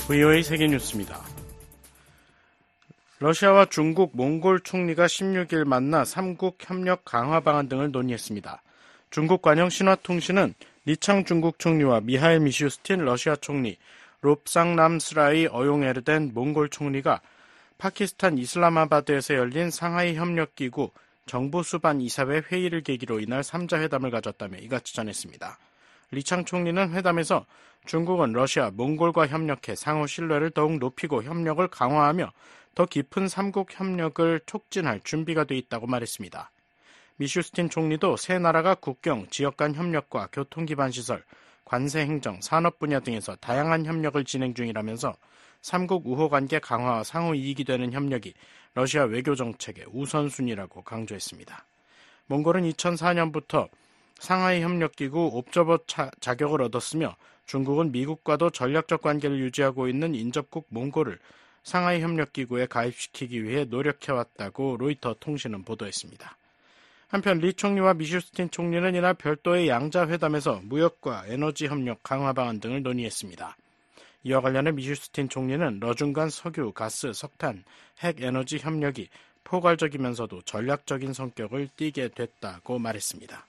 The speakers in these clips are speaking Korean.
VOA 세계뉴스입니다. 러시아와 중국, 몽골 총리가 16일 만나 3국 협력 강화 방안 등을 논의했습니다. 중국 관영 신화통신은 리창 중국 총리와 미하일 미슈스틴 러시아 총리, 롭상남스라이 어용에르덴 몽골 총리가 파키스탄 이슬라마바드에서 열린 상하이 협력기구 정부 수반 이사회 회의를 계기로 이날 3자 회담을 가졌다며 이같이 전했습니다. 리창 총리는 회담에서 중국은 러시아, 몽골과 협력해 상호 신뢰를 더욱 높이고 협력을 강화하며 더 깊은 3국 협력을 촉진할 준비가 돼 있다고 말했습니다. 미슈스틴 총리도 세 나라가 국경, 지역 간 협력과 교통기반시설, 관세행정, 산업 분야 등에서 다양한 협력을 진행 중이라면서 3국 우호관계 강화와 상호 이익이 되는 협력이 러시아 외교정책의 우선순위라고 강조했습니다. 몽골은 2004년부터 상하이 협력기구 옵저버 자격을 얻었으며 중국은 미국과도 전략적 관계를 유지하고 있는 인접국 몽골을 상하이 협력기구에 가입시키기 위해 노력해왔다고 로이터 통신은 보도했습니다. 한편 리 총리와 미슈스틴 총리는 이날 별도의 양자회담에서 무역과 에너지 협력 강화 방안 등을 논의했습니다. 이와 관련해 미슈스틴 총리는 러중 간 석유, 가스, 석탄, 핵 에너지 협력이 포괄적이면서도 전략적인 성격을 띠게 됐다고 말했습니다.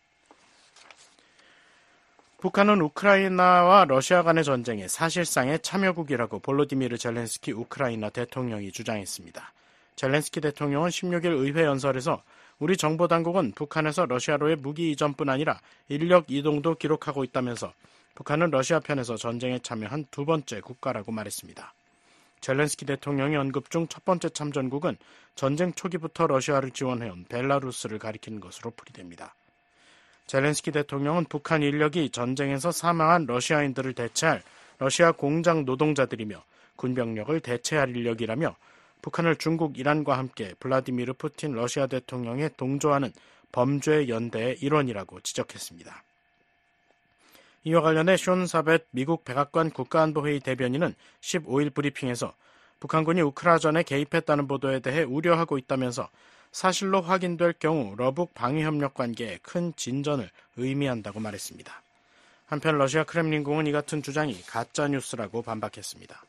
북한은 우크라이나와 러시아 간의 전쟁에 사실상의 참여국이라고 볼로디미르 젤렌스키 우크라이나 대통령이 주장했습니다. 젤렌스키 대통령은 16일 의회 연설에서 우리 정보당국은 북한에서 러시아로의 무기 이전뿐 아니라 인력 이동도 기록하고 있다면서 북한은 러시아 편에서 전쟁에 참여한 두 번째 국가라고 말했습니다. 젤렌스키 대통령이 언급 중 첫 번째 참전국은 전쟁 초기부터 러시아를 지원해온 벨라루스를 가리키는 것으로 풀이됩니다. 젤렌스키 대통령은 북한 인력이 전쟁에서 사망한 러시아인들을 대체할 러시아 공장 노동자들이며 군병력을 대체할 인력이라며 북한을 중국, 이란과 함께 블라디미르 푸틴 러시아 대통령에 동조하는 범죄 연대의 일원이라고 지적했습니다. 이와 관련해 숀 사벳 미국 백악관 국가안보회의 대변인은 15일 브리핑에서 북한군이 우크라전에 개입했다는 보도에 대해 우려하고 있다면서 사실로 확인될 경우 러북 방위협력 관계에 큰 진전을 의미한다고 말했습니다. 한편 러시아 크렘린궁은 이 같은 주장이 가짜뉴스라고 반박했습니다.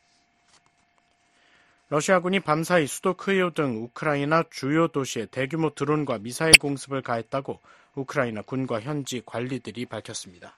러시아군이 밤사이 수도 크이우 등 우크라이나 주요 도시에 대규모 드론과 미사일 공습을 가했다고 우크라이나 군과 현지 관리들이 밝혔습니다.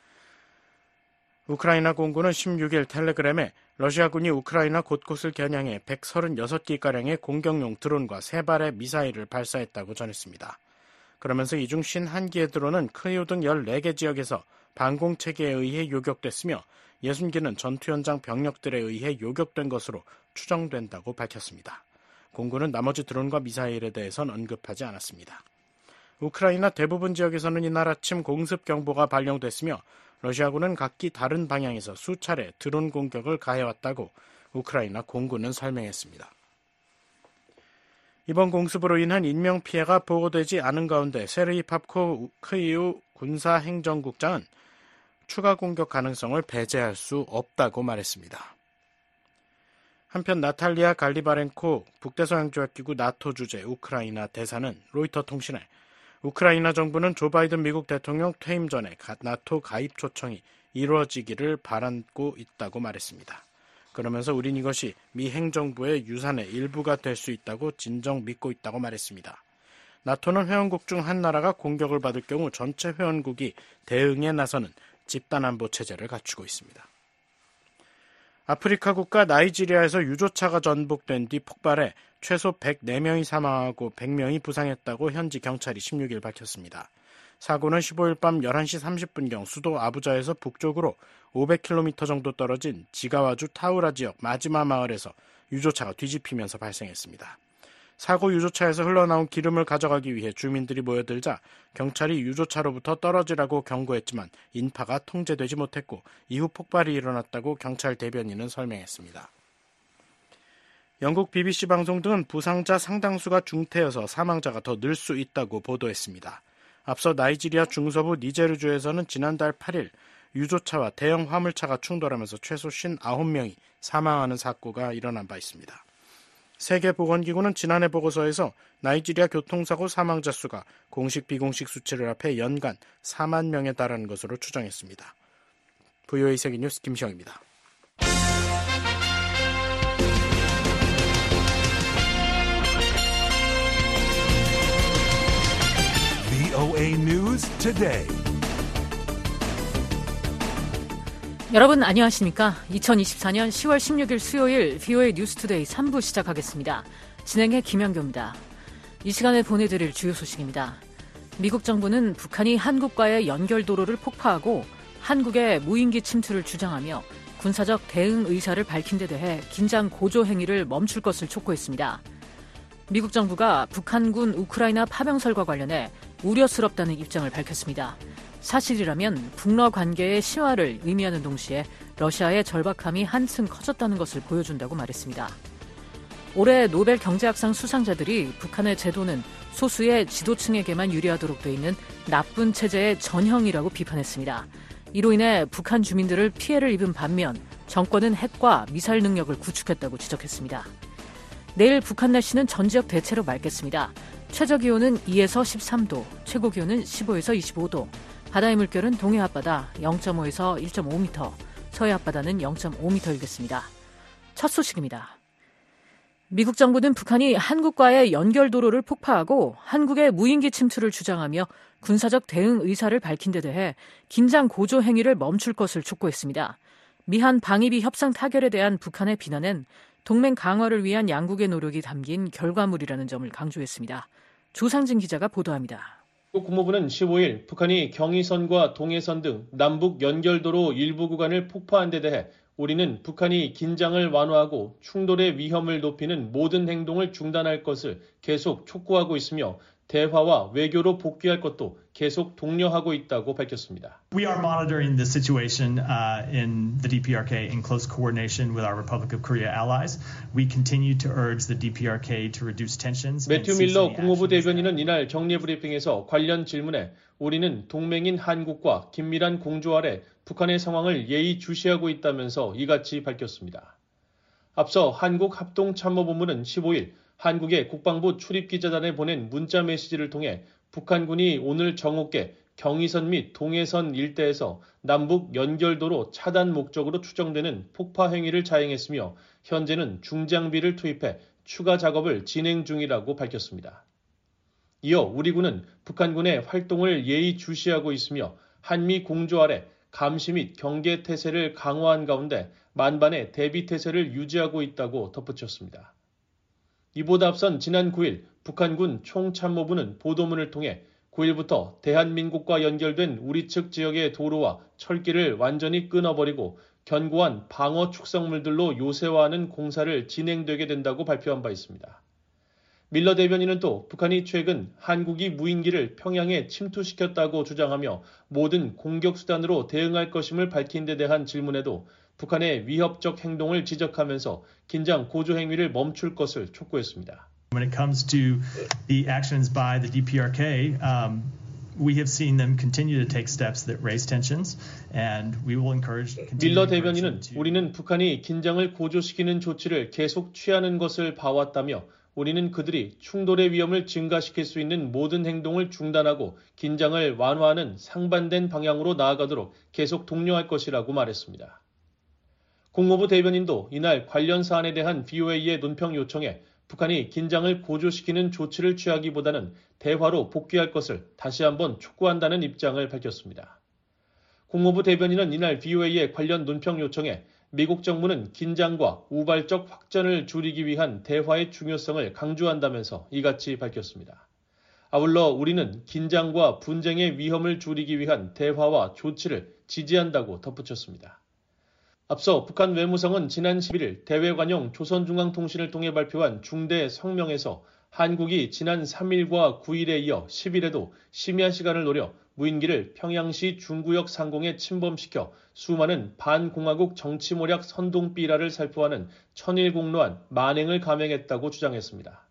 우크라이나 공군은 16일 텔레그램에 러시아군이 우크라이나 곳곳을 겨냥해 136기가량의 공격용 드론과 3발의 미사일을 발사했다고 전했습니다. 그러면서 이 중 51기의 드론은 크이우 등 14개 지역에서 방공체계에 의해 요격됐으며 60기는 전투 현장 병력들에 의해 요격된 것으로 추정된다고 밝혔습니다. 공군은 나머지 드론과 미사일에 대해선 언급하지 않았습니다. 우크라이나 대부분 지역에서는 이날 아침 공습 경보가 발령됐으며 러시아군은 각기 다른 방향에서 수차례 드론 공격을 가해왔다고 우크라이나 공군은 설명했습니다. 이번 공습으로 인한 인명피해가 보고되지 않은 가운데 세르히 팝코 크이우 군사행정국장은 추가 공격 가능성을 배제할 수 없다고 말했습니다. 한편 나탈리아 갈리바렌코 북대서양조약기구 나토 주재 우크라이나 대사는 로이터 통신에 우크라이나 정부는 조 바이든 미국 대통령 퇴임 전에 나토 가입 초청이 이루어지기를 바라고 있다고 말했습니다. 그러면서 우린 이것이 미 행정부의 유산의 일부가 될 수 있다고 진정 믿고 있다고 말했습니다. 나토는 회원국 중 한 나라가 공격을 받을 경우 전체 회원국이 대응에 나서는 집단안보 체제를 갖추고 있습니다. 아프리카 국가 나이지리아에서 유조차가 전복된 뒤 폭발해 최소 104명이 사망하고 100명이 부상했다고 현지 경찰이 16일 밝혔습니다. 사고는 15일 밤 11시 30분경 수도 아부자에서 북쪽으로 500km 정도 떨어진 지가와주 타우라 지역 마지마 마을에서 유조차가 뒤집히면서 발생했습니다. 사고 유조차에서 흘러나온 기름을 가져가기 위해 주민들이 모여들자 경찰이 유조차로부터 떨어지라고 경고했지만 인파가 통제되지 못했고 이후 폭발이 일어났다고 경찰 대변인은 설명했습니다. 영국 BBC 방송 등은 부상자 상당수가 중태여서 사망자가 더 늘 수 있다고 보도했습니다. 앞서 나이지리아 중서부 니제르주에서는 지난달 8일 유조차와 대형 화물차가 충돌하면서 최소 59명이 사망하는 사고가 일어난 바 있습니다. 세계보건기구는 지난해 보고서에서 나이지리아 교통사고 사망자 수가 공식 비공식 수치를 합해 연간 4만 명에 달하는 것으로 추정했습니다. VOA 세계뉴스 김시영입니다. News Today. 여러분 안녕하십니까? 2024년 10월 16일 수요일 VOA 뉴스투데이 3부 시작하겠습니다. 진행의 김현교입니다. 이 시간에 보내드릴 주요 소식입니다. 미국 정부는 북한이 한국과의 연결도로를 폭파하고 한국의 무인기 침투를 주장하며 군사적 대응 의사를 밝힌 데 대해 긴장 고조 행위를 멈출 것을 촉구했습니다. 미국 정부가 북한군 우크라이나 파병설과 관련해 우려스럽다는 입장을 밝혔습니다. 사실이라면 북러 관계의 심화를 의미하는 동시에 러시아의 절박함이 한층 커졌다는 것을 보여준다고 말했습니다. 올해 노벨 경제학상 수상자들이 북한의 제도는 소수의 지도층에게만 유리하도록 돼 있는 나쁜 체제의 전형이라고 비판했습니다. 이로 인해 북한 주민들을 피해를 입은 반면 정권은 핵과 미사일 능력을 구축했다고 지적했습니다. 내일 북한 날씨는 전 지역 대체로 맑겠습니다. 최저기온은 2에서 13도, 최고기온은 15에서 25도, 바다의 물결은 동해 앞바다 0.5에서 1.5m, 서해 앞바다는 0.5m이겠습니다. 첫 소식입니다. 미국 정부는 북한이 한국과의 연결도로를 폭파하고 한국의 무인기 침투를 주장하며 군사적 대응 의사를 밝힌 데 대해 긴장 고조 행위를 멈출 것을 촉구했습니다. 미한 방위비 협상 타결에 대한 북한의 비난은 동맹 강화를 위한 양국의 노력이 담긴 결과물이라는 점을 강조했습니다. 조상진 기자가 보도합니다. 국무부는 15일 북한이 경의선과 동해선 등 남북 연결도로 일부 구간을 폭파한 데 대해 우리는 북한이 긴장을 완화하고 충돌의 위험을 높이는 모든 행동을 중단할 것을 계속 촉구하고 있으며 대화와 외교로 복귀할 것도 계속 독려하고 있다고 밝혔습니다. We are monitoring the situation in the DPRK in close coordination with our Republic of Korea allies. We continue to urge the DPRK to reduce tensions. 매튜 밀러 국무부 대변인은 이날 정례 브리핑에서 관련 질문에 우리는 동맹인 한국과 긴밀한 공조 아래 북한의 상황을 예의주시하고 있다면서 이같이 밝혔습니다. 앞서 한국합동참모본부는 15일 한국의 국방부 출입기자단에 보낸 문자 메시지를 통해 북한군이 오늘 정오께 경의선 및 동해선 일대에서 남북 연결도로 차단 목적으로 추정되는 폭파 행위를 자행했으며 현재는 중장비를 투입해 추가 작업을 진행 중이라고 밝혔습니다. 이어 우리 군은 북한군의 활동을 예의주시하고 있으며 한미 공조 아래 감시 및 경계 태세를 강화한 가운데 만반의 대비 태세를 유지하고 있다고 덧붙였습니다. 이보다 앞선 지난 9일 북한군 총참모부는 보도문을 통해 9일부터 대한민국과 연결된 우리 측 지역의 도로와 철길을 완전히 끊어버리고 견고한 방어 축성물들로 요새화하는 공사를 진행되게 된다고 발표한 바 있습니다. 밀러 대변인은 또 북한이 최근 한국이 무인기를 평양에 침투시켰다고 주장하며 모든 공격 수단으로 대응할 것임을 밝힌 데 대한 질문에도 북한의 위협적 행동을 지적하면서 긴장 고조 행위를 멈출 것을 촉구했습니다. When it comes to the actions by the DPRK, we have seen them continue to take steps that raise tensions, and we will encourage. 밀러 대변인은 우리는 북한이 긴장을 고조시키는 조치를 계속 취하는 것을 봐왔다며 우리는 그들이 충돌의 위험을 증가시킬 수 있는 모든 행동을 중단하고 긴장을 완화하는 상반된 방향으로 나아가도록 계속 독려할 것이라고 말했습니다. 국무부 대변인도 이날 관련 사안에 대한 VOA의 논평 요청에 북한이 긴장을 고조시키는 조치를 취하기보다는 대화로 복귀할 것을 다시 한번 촉구한다는 입장을 밝혔습니다. 국무부 대변인은 이날 VOA의 관련 논평 요청에 미국 정부는 긴장과 우발적 확전을 줄이기 위한 대화의 중요성을 강조한다면서 이같이 밝혔습니다. 아울러 우리는 긴장과 분쟁의 위험을 줄이기 위한 대화와 조치를 지지한다고 덧붙였습니다. 앞서 북한 외무성은 지난 11일 대외관용 조선중앙통신을 통해 발표한 중대 성명에서 한국이 지난 3일과 9일에 이어 10일에도 심야 시간을 노려 무인기를 평양시 중구역 상공에 침범시켜 수많은 반공화국 정치모략 선동삐라를 살포하는 천일공로한 만행을 감행했다고 주장했습니다.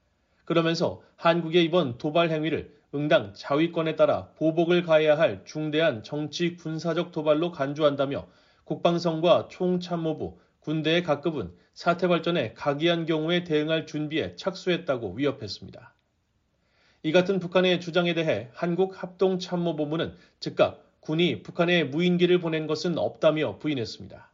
그러면서 한국의 이번 도발 행위를 응당 자위권에 따라 보복을 가해야 할 중대한 정치 군사적 도발로 간주한다며 국방성과 총참모부, 군대의 각급은 사태 발전에 각이한 경우에 대응할 준비에 착수했다고 위협했습니다. 이 같은 북한의 주장에 대해 한국합동참모본부는 즉각 군이 북한에 무인기를 보낸 것은 없다며 부인했습니다.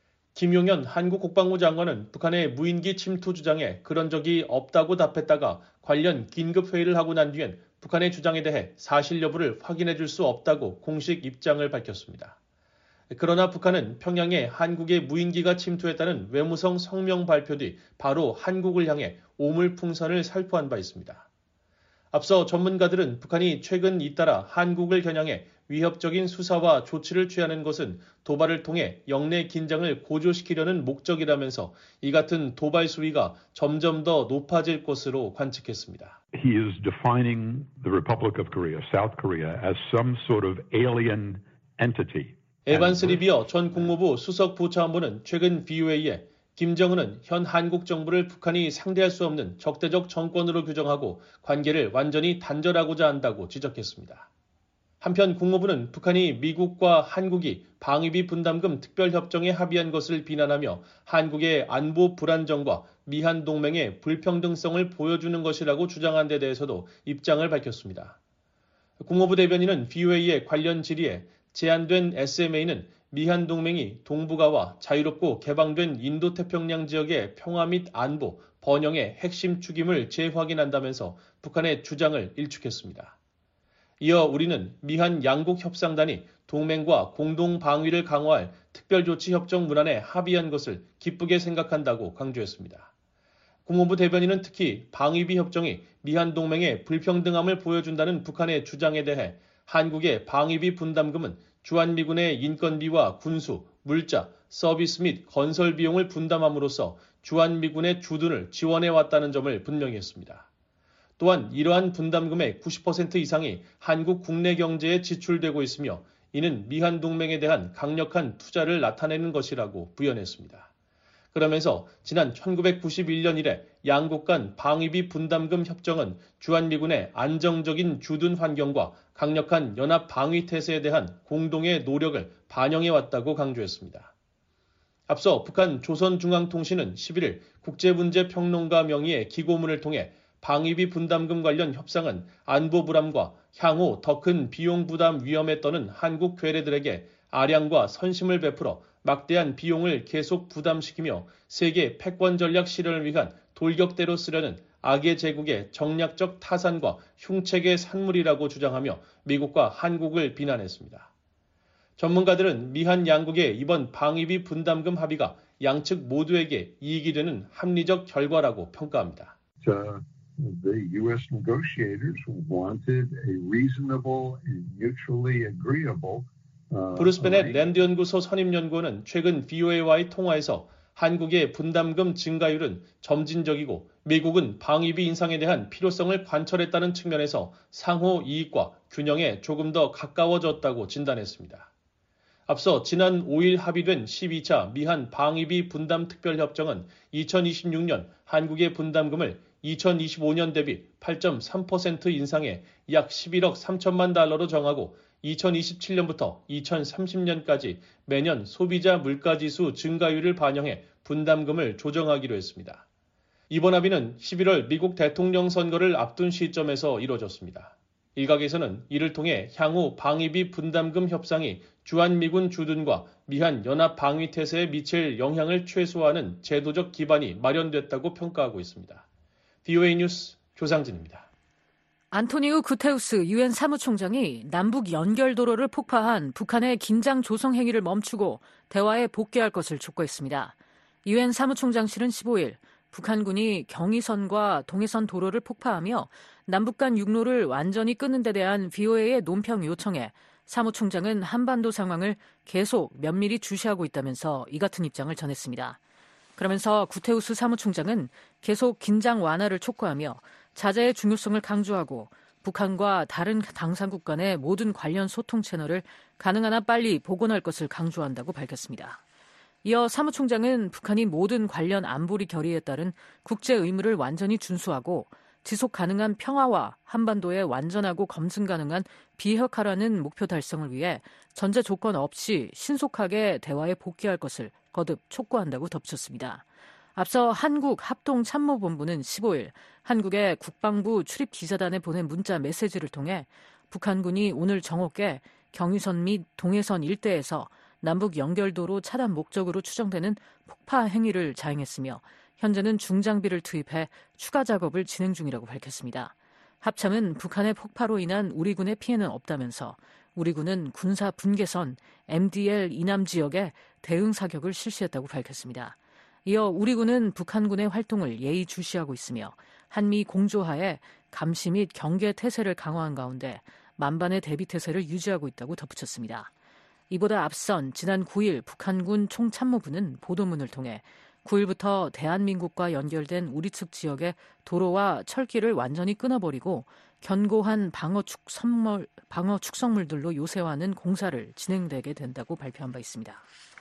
김용현 한국국방부 장관은 북한의 무인기 침투 주장에 그런 적이 없다고 답했다가 관련 긴급회의를 하고 난 뒤엔 북한의 주장에 대해 사실 여부를 확인해 줄 수 없다고 공식 입장을 밝혔습니다. 그러나 북한은 평양에 한국의 무인기가 침투했다는 외무성 성명 발표 뒤 바로 한국을 향해 오물풍선을 살포한 바 있습니다. 앞서 전문가들은 북한이 최근 잇따라 한국을 겨냥해 위협적인 수사와 조치를 취하는 것은 도발을 통해 영내 긴장을 고조시키려는 목적이라면서 이 같은 도발 수위가 점점 더 높아질 것으로 관측했습니다. He is defining the Republic of Korea, South Korea, as some sort of alien entity. 에반스 리비어 전 국무부 수석 부차관보는 최근 VOA에 김정은은 현 한국 정부를 북한이 상대할 수 없는 적대적 정권으로 규정하고 관계를 완전히 단절하고자 한다고 지적했습니다. 한편 국무부는 북한이 미국과 한국이 방위비 분담금 특별협정에 합의한 것을 비난하며 한국의 안보 불안정과 미한 동맹의 불평등성을 보여주는 것이라고 주장한 데 대해서도 입장을 밝혔습니다. 국무부 대변인은 VOA의 관련 질의에 제안된 SMA는 미한 동맹이 동북아와 자유롭고 개방된 인도태평양 지역의 평화 및 안보, 번영의 핵심 축임을 재확인한다면서 북한의 주장을 일축했습니다. 이어 우리는 미한 양국 협상단이 동맹과 공동 방위를 강화할 특별조치협정 문안에 합의한 것을 기쁘게 생각한다고 강조했습니다. 국무부 대변인은 특히 방위비 협정이 미한 동맹의 불평등함을 보여준다는 북한의 주장에 대해 한국의 방위비 분담금은 주한미군의 인건비와 군수, 물자, 서비스 및 건설 비용을 분담함으로써 주한미군의 주둔을 지원해왔다는 점을 분명히 했습니다. 또한 이러한 분담금의 90% 이상이 한국 국내 경제에 지출되고 있으며 이는 미한 동맹에 대한 강력한 투자를 나타내는 것이라고 부연했습니다. 그러면서 지난 1991년 이래 양국 간 방위비 분담금 협정은 주한미군의 안정적인 주둔 환경과 강력한 연합 방위 태세에 대한 공동의 노력을 반영해왔다고 강조했습니다. 앞서 북한 조선중앙통신은 11일 국제문제평론가 명의의 기고문을 통해 방위비 분담금 관련 협상은 안보 불안과 향후 더 큰 비용 부담 위험에 떠는 한국 괴뢰들에게 아량과 선심을 베풀어 막대한 비용을 계속 부담시키며 세계 패권 전략 실현을 위한 돌격대로 쓰려는 악의 제국의 정략적 타산과 흉책의 산물이라고 주장하며 미국과 한국을 비난했습니다. 전문가들은 미한 양국의 이번 방위비 분담금 합의가 양측 모두에게 이익이 되는 합리적 결과라고 평가합니다. The U.S. negotiators wanted a reasonable and mutually agreeable 브루스 베넷 랜드 연구소 선임 연구원은 최근 VOA와의 통화에서 한국의 분담금 증가율은 점진적이고 미국은 방위비 인상에 대한 필요성을 관철했다는 측면에서 상호 이익과 균형에 조금 더 가까워졌다고 진단했습니다. 앞서 지난 5일 합의된 12차 미한 방위비 분담 특별협정은 2026년 한국의 분담금을 2025년 대비 8.3% 인상해 약 11억 3천만 달러로 정하고 2027년부터 2030년까지 매년 소비자 물가지수 증가율을 반영해 분담금을 조정하기로 했습니다. 이번 합의는 11월 미국 대통령 선거를 앞둔 시점에서 이뤄졌습니다. 일각에서는 이를 통해 향후 방위비 분담금 협상이 주한미군 주둔과 미한 연합 방위 태세에 미칠 영향을 최소화하는 제도적 기반이 마련됐다고 평가하고 있습니다. VOA 뉴스 조상진입니다. 안토니우 구테우스 유엔 사무총장이 남북 연결도로를 폭파한 북한의 긴장 조성 행위를 멈추고 대화에 복귀할 것을 촉구했습니다. 유엔 사무총장실은 15일 북한군이 경의선과 동해선 도로를 폭파하며 남북 간 육로를 완전히 끊는 데 대한 VOA의 논평 요청에 사무총장은 한반도 상황을 계속 면밀히 주시하고 있다면서 이 같은 입장을 전했습니다. 그러면서 구테우스 사무총장은 계속 긴장 완화를 촉구하며 자제의 중요성을 강조하고 북한과 다른 당사국 간의 모든 관련 소통 채널을 가능한 한 빨리 복원할 것을 강조한다고 밝혔습니다. 이어 사무총장은 북한이 모든 관련 안보리 결의에 따른 국제 의무를 완전히 준수하고 지속 가능한 평화와 한반도의 완전하고 검증 가능한 비핵화라는 목표 달성을 위해 전제 조건 없이 신속하게 대화에 복귀할 것을 거듭 촉구한다고 덧붙였습니다. 앞서 한국합동참모본부는 15일 한국의 국방부 출입기자단에 보낸 문자 메시지를 통해 북한군이 오늘 정오께 경의선 및 동해선 일대에서 남북 연결도로 차단 목적으로 추정되는 폭파 행위를 자행했으며 현재는 중장비를 투입해 추가 작업을 진행 중이라고 밝혔습니다. 합참은 북한의 폭파로 인한 우리 군의 피해는 없다면서 우리 군은 군사 분계선 MDL 이남 지역에 대응 사격을 실시했다고 밝혔습니다. 이어 우리 군은 북한군의 활동을 예의주시하고 있으며 한미 공조하에 감시 및 경계 태세를 강화한 가운데 만반의 대비 태세를 유지하고 있다고 덧붙였습니다. 이보다 앞선 지난 9일 북한군 총참모부는 보도문을 통해 9일부터 대한민국과 연결된 우리 측 지역의 도로와 철길을 완전히 끊어버리고 견고한 방어 축성물들로 요새화하는 공사를 진행되게 된다고 발표한 바 있습니다.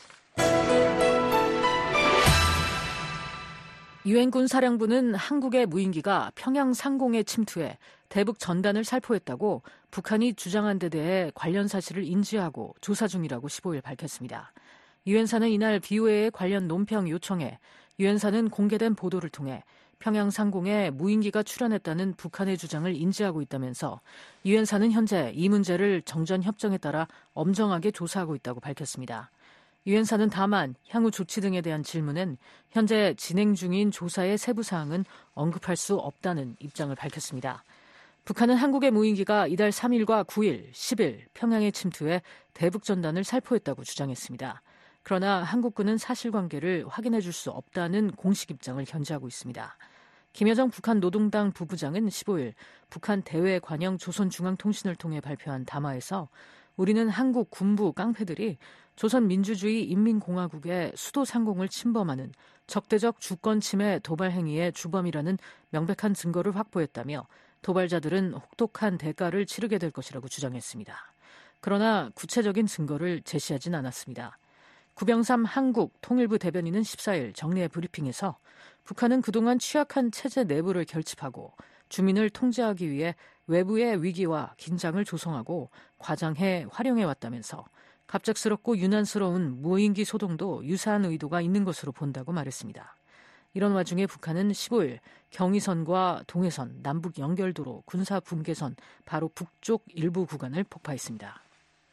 유엔군 사령부는 한국의 무인기가 평양 상공에 침투해 대북 전단을 살포했다고 북한이 주장한 데 대해 관련 사실을 인지하고 조사 중이라고 15일 밝혔습니다. 유엔사는 이날 BOA의 관련 논평 요청에 유엔사는 공개된 보도를 통해 평양 상공에 무인기가 출현했다는 북한의 주장을 인지하고 있다면서 유엔사는 현재 이 문제를 정전협정에 따라 엄정하게 조사하고 있다고 밝혔습니다. 유엔사는 다만 향후 조치 등에 대한 질문엔 현재 진행 중인 조사의 세부 사항은 언급할 수 없다는 입장을 밝혔습니다. 북한은 한국의 무인기가 이달 3일과 9일, 10일 평양에 침투해 대북 전단을 살포했다고 주장했습니다. 그러나 한국군은 사실관계를 확인해 줄 수 없다는 공식 입장을 견지하고 있습니다. 김여정 북한 노동당 부부장은 15일 북한 대외 관영 조선중앙통신을 통해 발표한 담화에서 우리는 한국 군부 깡패들이 조선민주주의 인민공화국의 수도 상공을 침범하는 적대적 주권 침해 도발 행위의 주범이라는 명백한 증거를 확보했다며 도발자들은 혹독한 대가를 치르게 될 것이라고 주장했습니다. 그러나 구체적인 증거를 제시하진 않았습니다. 구병삼 한국 통일부 대변인은 14일 정례 브리핑에서 북한은 그동안 취약한 체제 내부를 결집하고 주민을 통제하기 위해 외부의 위기와 긴장을 조성하고 과장해 활용해왔다면서 갑작스럽고 유난스러운 무인기 소동도 유사한 의도가 있는 것으로 본다고 말했습니다. 이런 와중에 북한은 15일 경의선과 동해선, 남북 연결도로 군사 분계선 바로 북쪽 일부 구간을 폭파했습니다.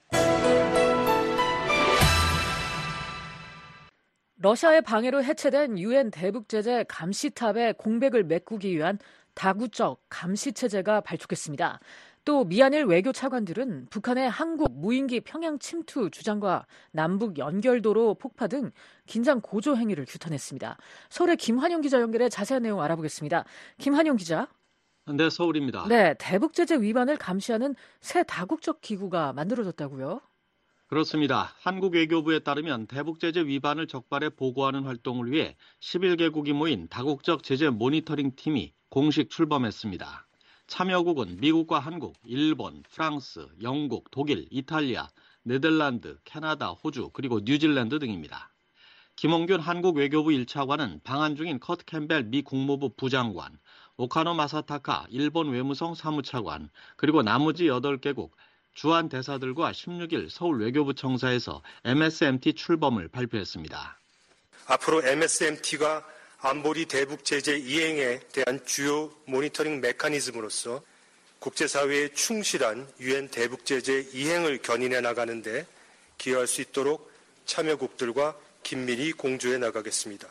러시아의 방해로 해체된 유엔 대북제재 감시탑의 공백을 메꾸기 위한 다국적 감시체제가 발족했습니다. 또 미한일 외교 차관들은 북한의 한국 무인기 평양 침투 주장과 남북 연결도로 폭파 등 긴장 고조 행위를 규탄했습니다. 서울의 김환영 기자 연결해 자세한 내용 알아보겠습니다. 김환영 기자. 네, 서울입니다. 네, 대북제재 위반을 감시하는 새 다국적 기구가 만들어졌다고요? 그렇습니다. 한국 외교부에 따르면 대북제재 위반을 적발해 보고하는 활동을 위해 11개국이 모인 다국적 제재 모니터링 팀이 공식 출범했습니다. 참여국은 미국과 한국, 일본, 프랑스, 영국, 독일, 이탈리아, 네덜란드, 캐나다, 호주, 그리고 뉴질랜드 등입니다. 김홍균 한국 외교부 1차관은 방한 중인 커트 캠벨 미 국무부 부장관, 오카노 마사타카 일본 외무성 사무차관, 그리고 나머지 8개국 주한 대사들과 16일 서울 외교부 청사에서 MSMT 출범을 발표했습니다. 앞으로 MSMT가 안보리 대북 제재 이행에 대한 주요 모니터링 메커니즘으로서 국제사회에 충실한 유엔 대북 제재 이행을 견인해 나가는 데 기여할 수 있도록 참여국들과 긴밀히 공조해 나가겠습니다.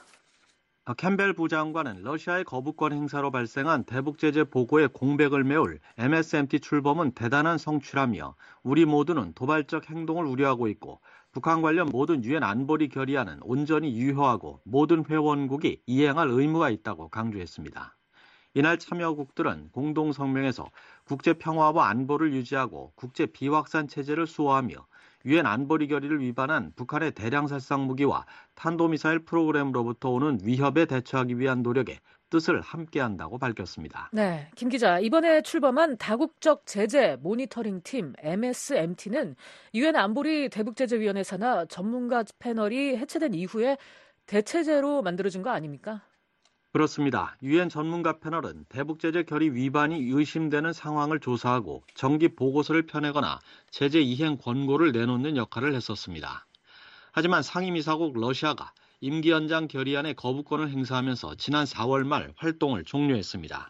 캠벨 부장관은 러시아의 거부권 행사로 발생한 대북제재 보고의 공백을 메울 MSMT 출범은 대단한 성취라며 우리 모두는 도발적 행동을 우려하고 있고 북한 관련 모든 유엔 안보리 결의안은 온전히 유효하고 모든 회원국이 이행할 의무가 있다고 강조했습니다. 이날 참여국들은 공동성명에서 국제평화와 안보를 유지하고 국제 비확산 체제를 수호하며 유엔 안보리 결의를 위반한 북한의 대량 살상 무기와 탄도미사일 프로그램으로부터 오는 위협에 대처하기 위한 노력에 뜻을 함께한다고 밝혔습니다. 네, 김 기자, 이번에 출범한 다국적 제재 모니터링 팀 MSMT는 유엔 안보리 대북제재위원회 산하 전문가 패널이 해체된 이후에 대체제로 만들어진 거 아닙니까? 그렇습니다. 유엔 전문가 패널은 대북제재 결의 위반이 의심되는 상황을 조사하고 정기 보고서를 펴내거나 제재 이행 권고를 내놓는 역할을 했었습니다. 하지만 상임이사국 러시아가 임기 연장 결의안의 거부권을 행사하면서 지난 4월 말 활동을 종료했습니다.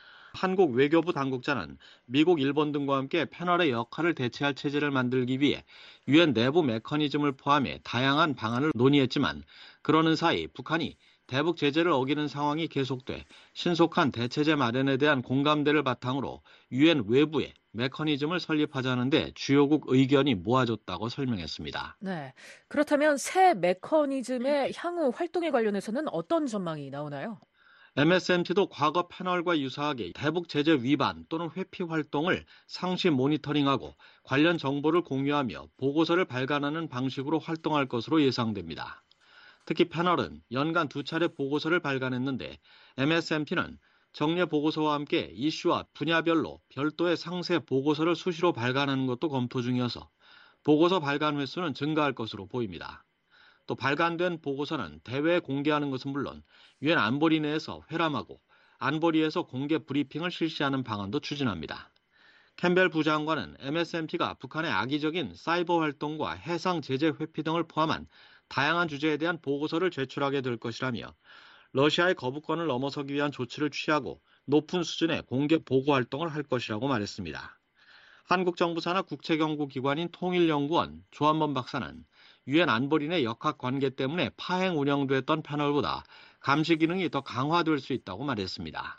한국 외교부 당국자는 미국, 일본 등과 함께 패널의 역할을 대체할 체제를 만들기 위해 유엔 내부 메커니즘을 포함해 다양한 방안을 논의했지만 그러는 사이 북한이 대북 제재를 어기는 상황이 계속돼 신속한 대체제 마련에 대한 공감대를 바탕으로 유엔 외부에 메커니즘을 설립하자는데 주요국 의견이 모아졌다고 설명했습니다. 네. 그렇다면 새 메커니즘의 향후 활동에 관련해서는 어떤 전망이 나오나요? MSMT도 과거 패널과 유사하게 대북 제재 위반 또는 회피 활동을 상시 모니터링하고 관련 정보를 공유하며 보고서를 발간하는 방식으로 활동할 것으로 예상됩니다. 특히 패널은 연간 2차례 보고서를 발간했는데 MSMT는 정례 보고서와 함께 이슈와 분야별로 별도의 상세 보고서를 수시로 발간하는 것도 검토 중이어서 보고서 발간 횟수는 증가할 것으로 보입니다. 또 발간된 보고서는 대외에 공개하는 것은 물론 유엔 안보리 내에서 회람하고 안보리에서 공개 브리핑을 실시하는 방안도 추진합니다. 캠벨 부장관은 MSMT가 북한의 악의적인 사이버 활동과 해상 제재 회피 등을 포함한 다양한 주제에 대한 보고서를 제출하게 될 것이라며 러시아의 거부권을 넘어서기 위한 조치를 취하고 높은 수준의 공개 보고 활동을 할 것이라고 말했습니다. 한국 정부 산하 국책연구기관인 통일연구원 조한범 박사는 유엔 안보리 내 역학 관계 때문에 파행 운영됐던 패널보다 감시 기능이 더 강화될 수 있다고 말했습니다.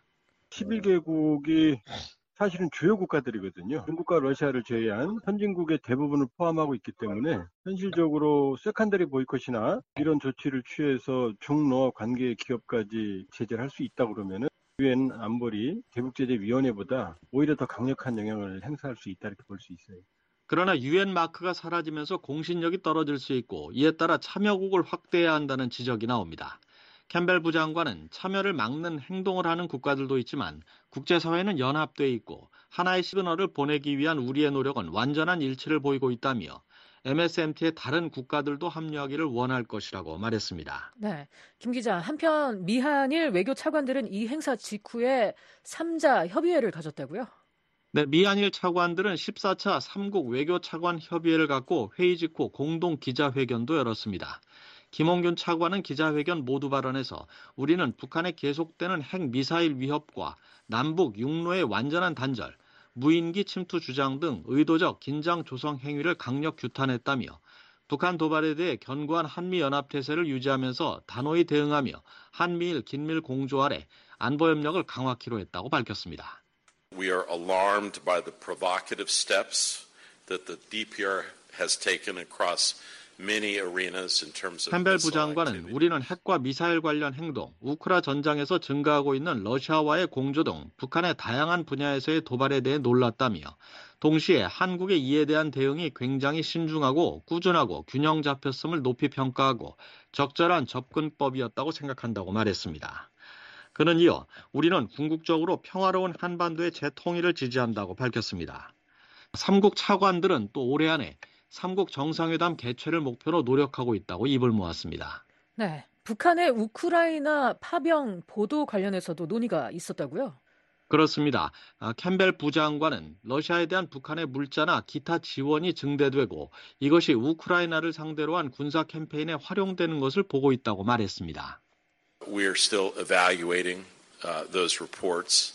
11개국이 사실은 주요 국가들이거든요. 중국과 러시아를 제외한 선진국의 대부분을 포함하고 있기 때문에 현실적으로 세컨더리 보이콧이나 이런 조치를 취해서 중러 관계 기업까지 제재를 할 수 있다 그러면은 유엔 안보리 대북제재위원회보다 오히려 더 강력한 영향을 행사할 수 있다 이렇게 볼 수 있어요. 그러나 유엔 마크가 사라지면서 공신력이 떨어질 수 있고 이에 따라 참여국을 확대해야 한다는 지적이 나옵니다. 캠벨 부장관은 참여를 막는 행동을 하는 국가들도 있지만 국제사회는 연합돼 있고 하나의 시그널을 보내기 위한 우리의 노력은 완전한 일치를 보이고 있다며 MSMT의 다른 국가들도 합류하기를 원할 것이라고 말했습니다. 네, 김 기자, 한편 미한일 외교 차관들은 이 행사 직후에 3자 협의회를 가졌다고요? 네, 미한일 차관들은 14차 3국 외교차관 협의회를 갖고 회의 직후 공동 기자회견도 열었습니다. 김홍균 차관은 기자회견 모두 발언에서 우리는 북한의 계속되는 핵미사일 위협과 남북 육로의 완전한 단절, 무인기 침투 주장 등 의도적 긴장 조성 행위를 강력 규탄했다며 북한 도발에 대해 견고한 한미연합태세를 유지하면서 단호히 대응하며 한미일 긴밀 공조 아래 안보협력을 강화키로 했다고 밝혔습니다. We are alarmed by the provocative steps that the DPR has taken across many arenas in terms of 캠벨 missile 부장관은 activity. 우리는 핵과 미사일 관련 행동, 우크라 전장에서 증가하고 있는 러시아와의 공조 등 북한의 다양한 분야에서의 도발에 대해 놀랐다며 동시에 한국의 이에 대한 대응이 굉장히 신중하고 꾸준하고 균형 잡혔음을 높이 평가하고 적절한 접근법이었다고 생각한다고 말했습니다. 그는 이어 우리는 궁극적으로 평화로운 한반도의 재통일을 지지한다고 밝혔습니다. 3국 차관들은 또 올해 안에 3국 정상회담 개최를 목표로 노력하고 있다고 입을 모았습니다. 네, 북한의 우크라이나 파병 보도 관련해서도 논의가 있었다고요? 그렇습니다. 캠벨 부장관은 러시아에 대한 북한의 물자나 기타 지원이 증대되고 이것이 우크라이나를 상대로 한 군사 캠페인에 활용되는 것을 보고 있다고 말했습니다. We are still evaluating those reports.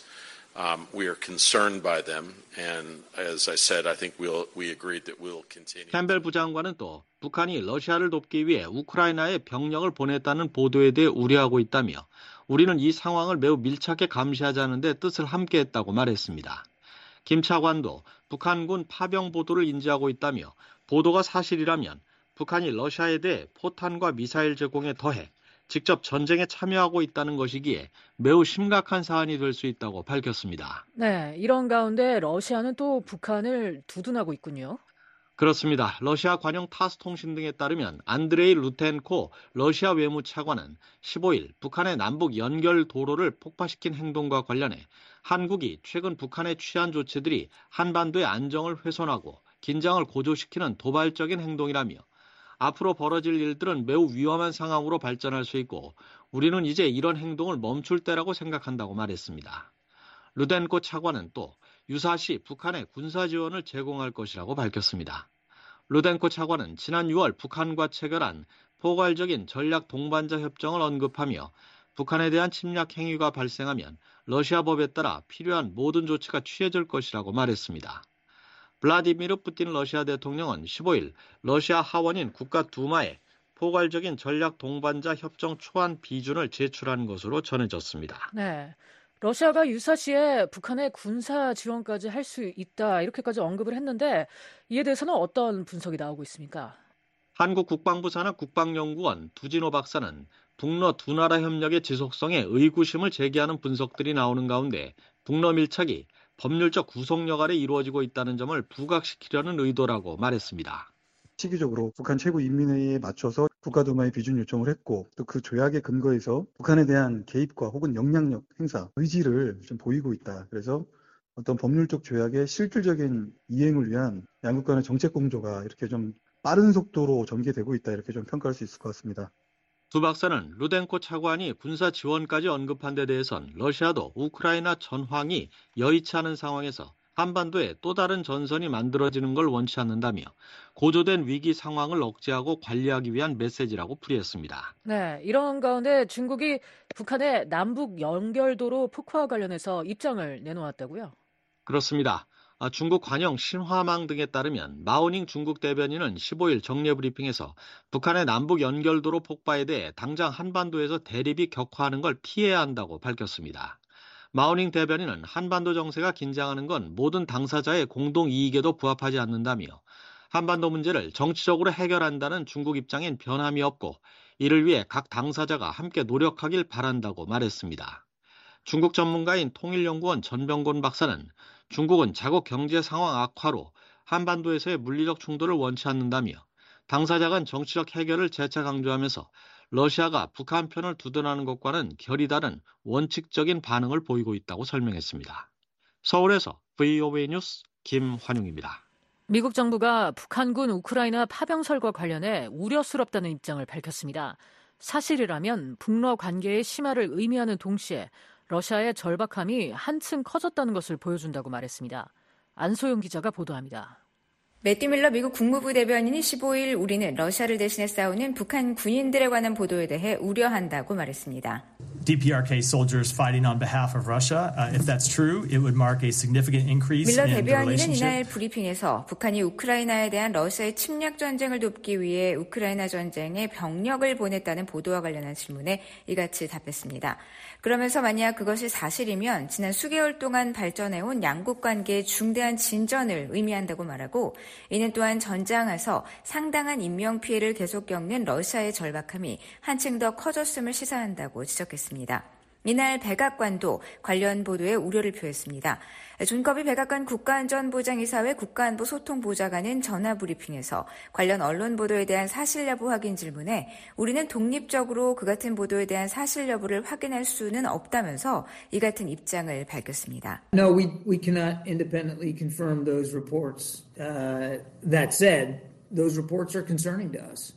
We are concerned by them, and as I said, I think we agreed that we'll continue. 캠벨 부장관은 또 북한이 러시아를 돕기 위해 우크라이나에 병력을 보냈다는 보도에 대해 우려하고 있다며 우리는 이 상황을 매우 밀착해 감시하자는 데 뜻을 함께했다고 말했습니다. 김 차관도 북한군 파병 보도를 인지하고 있다며 보도가 사실이라면 북한이 러시아에 대해 포탄과 미사일 제공에 더해 직접 전쟁에 참여하고 있다는 것이기에 매우 심각한 사안이 될 수 있다고 밝혔습니다. 네, 이런 가운데 러시아는 또 북한을 두둔하고 있군요. 그렇습니다. 러시아 관영 타스 통신 등에 따르면 안드레이 루텐코 러시아 외무차관은 15일 북한의 남북 연결 도로를 폭파시킨 행동과 관련해 한국이 최근 북한에 취한 조치들이 한반도의 안정을 훼손하고 긴장을 고조시키는 도발적인 행동이라며 앞으로 벌어질 일들은 매우 위험한 상황으로 발전할 수 있고 우리는 이제 이런 행동을 멈출 때라고 생각한다고 말했습니다. 루덴코 차관은 또 유사시 북한에 군사 지원을 제공할 것이라고 밝혔습니다. 루덴코 차관은 지난 6월 북한과 체결한 포괄적인 전략 동반자 협정을 언급하며 북한에 대한 침략 행위가 발생하면 러시아 법에 따라 필요한 모든 조치가 취해질 것이라고 말했습니다. 블라디미르 푸틴 러시아 대통령은 15일 러시아 하원인 국가두마에 포괄적인 전략 동반자 협정 초안 비준을 제출한 것으로 전해졌습니다. 네. 러시아가 유사시에 북한의 군사 지원까지 할 수 있다 이렇게까지 언급을 했는데 이에 대해서는 어떤 분석이 나오고 있습니까? 한국 국방부 산하 국방연구원 두진호 박사는 북러 두 나라 협력의 지속성에 의구심을 제기하는 분석들이 나오는 가운데 북러 밀착이 법률적 구속력 아래 이루어지고 있다는 점을 부각시키려는 의도라고 말했습니다. 시기적으로 북한 최고인민회의에 맞춰서 국가두마에 비준 요청을 했고 또 그 조약의 근거에서 북한에 대한 개입과 혹은 영향력 행사 의지를 좀 보이고 있다. 그래서 어떤 법률적 조약의 실질적인 이행을 위한 양국 간의 정책 공조가 이렇게 좀 빠른 속도로 전개되고 있다. 이렇게 좀 평가할 수 있을 것 같습니다. 두 박사는 루덴코 차관이 군사 지원까지 언급한 데 대해선 러시아도 우크라이나 전황이 여의치 않은 상황에서 한반도에 또 다른 전선이 만들어지는 걸 원치 않는다며 고조된 위기 상황을 억제하고 관리하기 위한 메시지라고 풀이했습니다. 네, 이런 가운데 중국이 북한의 남북 연결도로 폭파와 관련해서 입장을 내놓았다고요? 그렇습니다. 중국 관영 신화망 등에 따르면 마오닝 중국 대변인은 15일 정례 브리핑에서 북한의 남북 연결도로 폭파에 대해 당장 한반도에서 대립이 격화하는 걸 피해야 한다고 밝혔습니다. 마오닝 대변인은 한반도 정세가 긴장하는 건 모든 당사자의 공동 이익에도 부합하지 않는다며 한반도 문제를 정치적으로 해결한다는 중국 입장엔 변함이 없고 이를 위해 각 당사자가 함께 노력하길 바란다고 말했습니다. 중국 전문가인 통일연구원 전병곤 박사는 중국은 자국 경제 상황 악화로 한반도에서의 물리적 충돌을 원치 않는다며 당사자 간 정치적 해결을 재차 강조하면서 러시아가 북한 편을 두둔하는 것과는 결이 다른 원칙적인 반응을 보이고 있다고 설명했습니다. 서울에서 VOA 뉴스 김환용입니다. 미국 정부가 북한군 우크라이나 파병설과 관련해 우려스럽다는 입장을 밝혔습니다. 사실이라면 북러 관계의 심화를 의미하는 동시에 러시아의 절박함이 한층 커졌다는 것을 보여준다고 말했습니다. 안소영 기자가 보도합니다. 매튜 밀러 미국 국무부 대변인이 15일 우리는 러시아를 대신해 싸우는 북한 군인들에 관한 보도에 대해 우려한다고 말했습니다. DPRK soldiers fighting on behalf of Russia. If that's true, it would mark a significant increase 밀러 in the 대변인은 relationship. 이날 브리핑에서 북한이 우크라이나에 대한 러시아의 침략 전쟁을 돕기 위해 우크라이나 전쟁에 병력을 보냈다는 보도와 관련한 질문에 이같이 답했습니다. 그러면서 만약 그것이 사실이면 지난 수개월 동안 발전해온 양국 관계의 중대한 진전을 의미한다고 말하고 이는 또한 전장에서 상당한 인명피해를 계속 겪는 러시아의 절박함이 한층 더 커졌음을 시사한다고 지적했습니다. 이날 백악관도 관련 보도에 우려를 표했습니다. 존 커비 백악관 국가안전보장이사회 국가안보소통보좌관은 전화브리핑에서 관련 언론 보도에 대한 사실 여부 확인 질문에 우리는 독립적으로 그 같은 보도에 대한 사실 여부를 확인할 수는 없다면서 이 같은 입장을 밝혔습니다. No, we cannot independently confirm those reports. That said, those reports are concerning to us.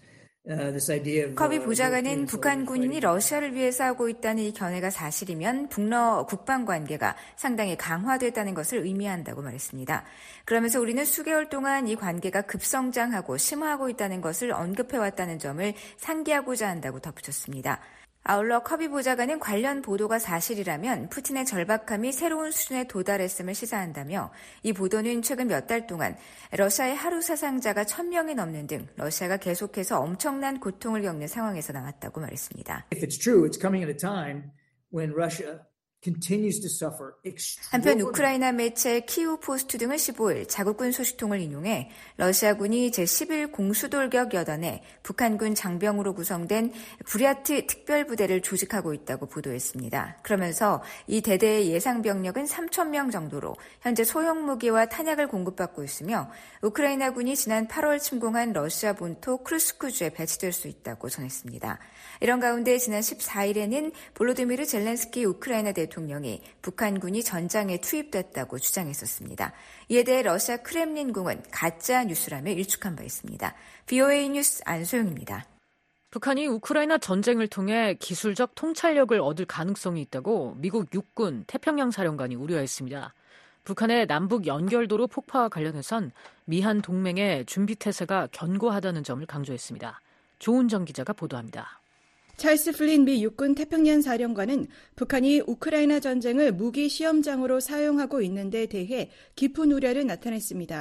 커비 보좌관은 북한 군인이 러시아를 위해 싸우고 있다는 이 견해가 사실이면 북러 국방 관계가 상당히 강화됐다는 것을 의미한다고 말했습니다. 그러면서 우리는 수개월 동안 이 관계가 급성장하고 심화하고 있다는 것을 언급해왔다는 점을 상기하고자 한다고 덧붙였습니다. 아울러 커비 보좌관은 관련 보도가 사실이라면 푸틴의 절박함이 새로운 수준에 도달했음을 시사한다며 이 보도는 최근 몇 달 동안 러시아의 하루 사상자가 1,000명이 넘는 등 러시아가 계속해서 엄청난 고통을 겪는 상황에서 나왔다고 말했습니다. If it's true, it's coming at a time when Russia continues to suffer. 한편 우크라이나 매체 키우 포스트 등은 15일 자국군 소식통을 인용해 러시아군이 제11 공수돌격 여단에 북한군 장병으로 구성된 부랴트 특별부대를 조직하고 있다고 보도했습니다. 그러면서 이 대대의 예상 병력은 3,000명 정도로 현재 소형 무기와 탄약을 공급받고 있으며 우크라이나군이 지난 8월 침공한 러시아 본토 크루스크주에 배치될 수 있다고 전했습니다. 이런 가운데 지난 14일에는 볼로디미르 젤렌스키 우크라이나 대통령이 북한군이 전장에 투입됐다고 주장했었습니다. 이에 대해 러시아 크렘린궁은 가짜 뉴스라며 일축한 바 있습니다. VOA 뉴스 안소영입니다. 북한이 우크라이나 전쟁을 통해 기술적 통찰력을 얻을 가능성이 있다고 미국 육군 태평양 사령관이 우려했습니다. 북한의 남북 연결도로 폭파와 관련해선 미한 동맹의 준비태세가 견고하다는 점을 강조했습니다. 조은정 기자가 보도합니다. 찰스 플린 미 육군 태평양 사령관은 북한이 우크라이나 전쟁을 무기 시험장으로 사용하고 있는 데 대해 깊은 우려를 나타냈습니다.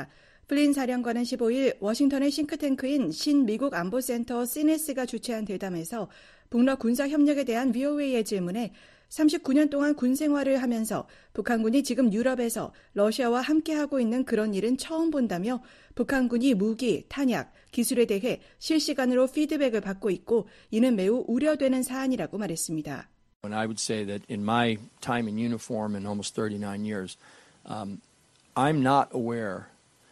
플린 사령관은 15일 워싱턴의 싱크탱크인 신미국 안보센터 시네스가 주최한 대담에서 북러 군사 협력에 대한 VOA의 질문에 39년 동안 군 생활을 하면서 북한군이 지금 유럽에서 러시아와 함께하고 있는 그런 일은 처음 본다며 북한군이 무기, 탄약, 기술에 대해 실시간으로 피드백을 받고 있고 이는 매우 우려되는 사안이라고 말했습니다. And I would say that in my time in uniform in almost 39 years, I'm not aware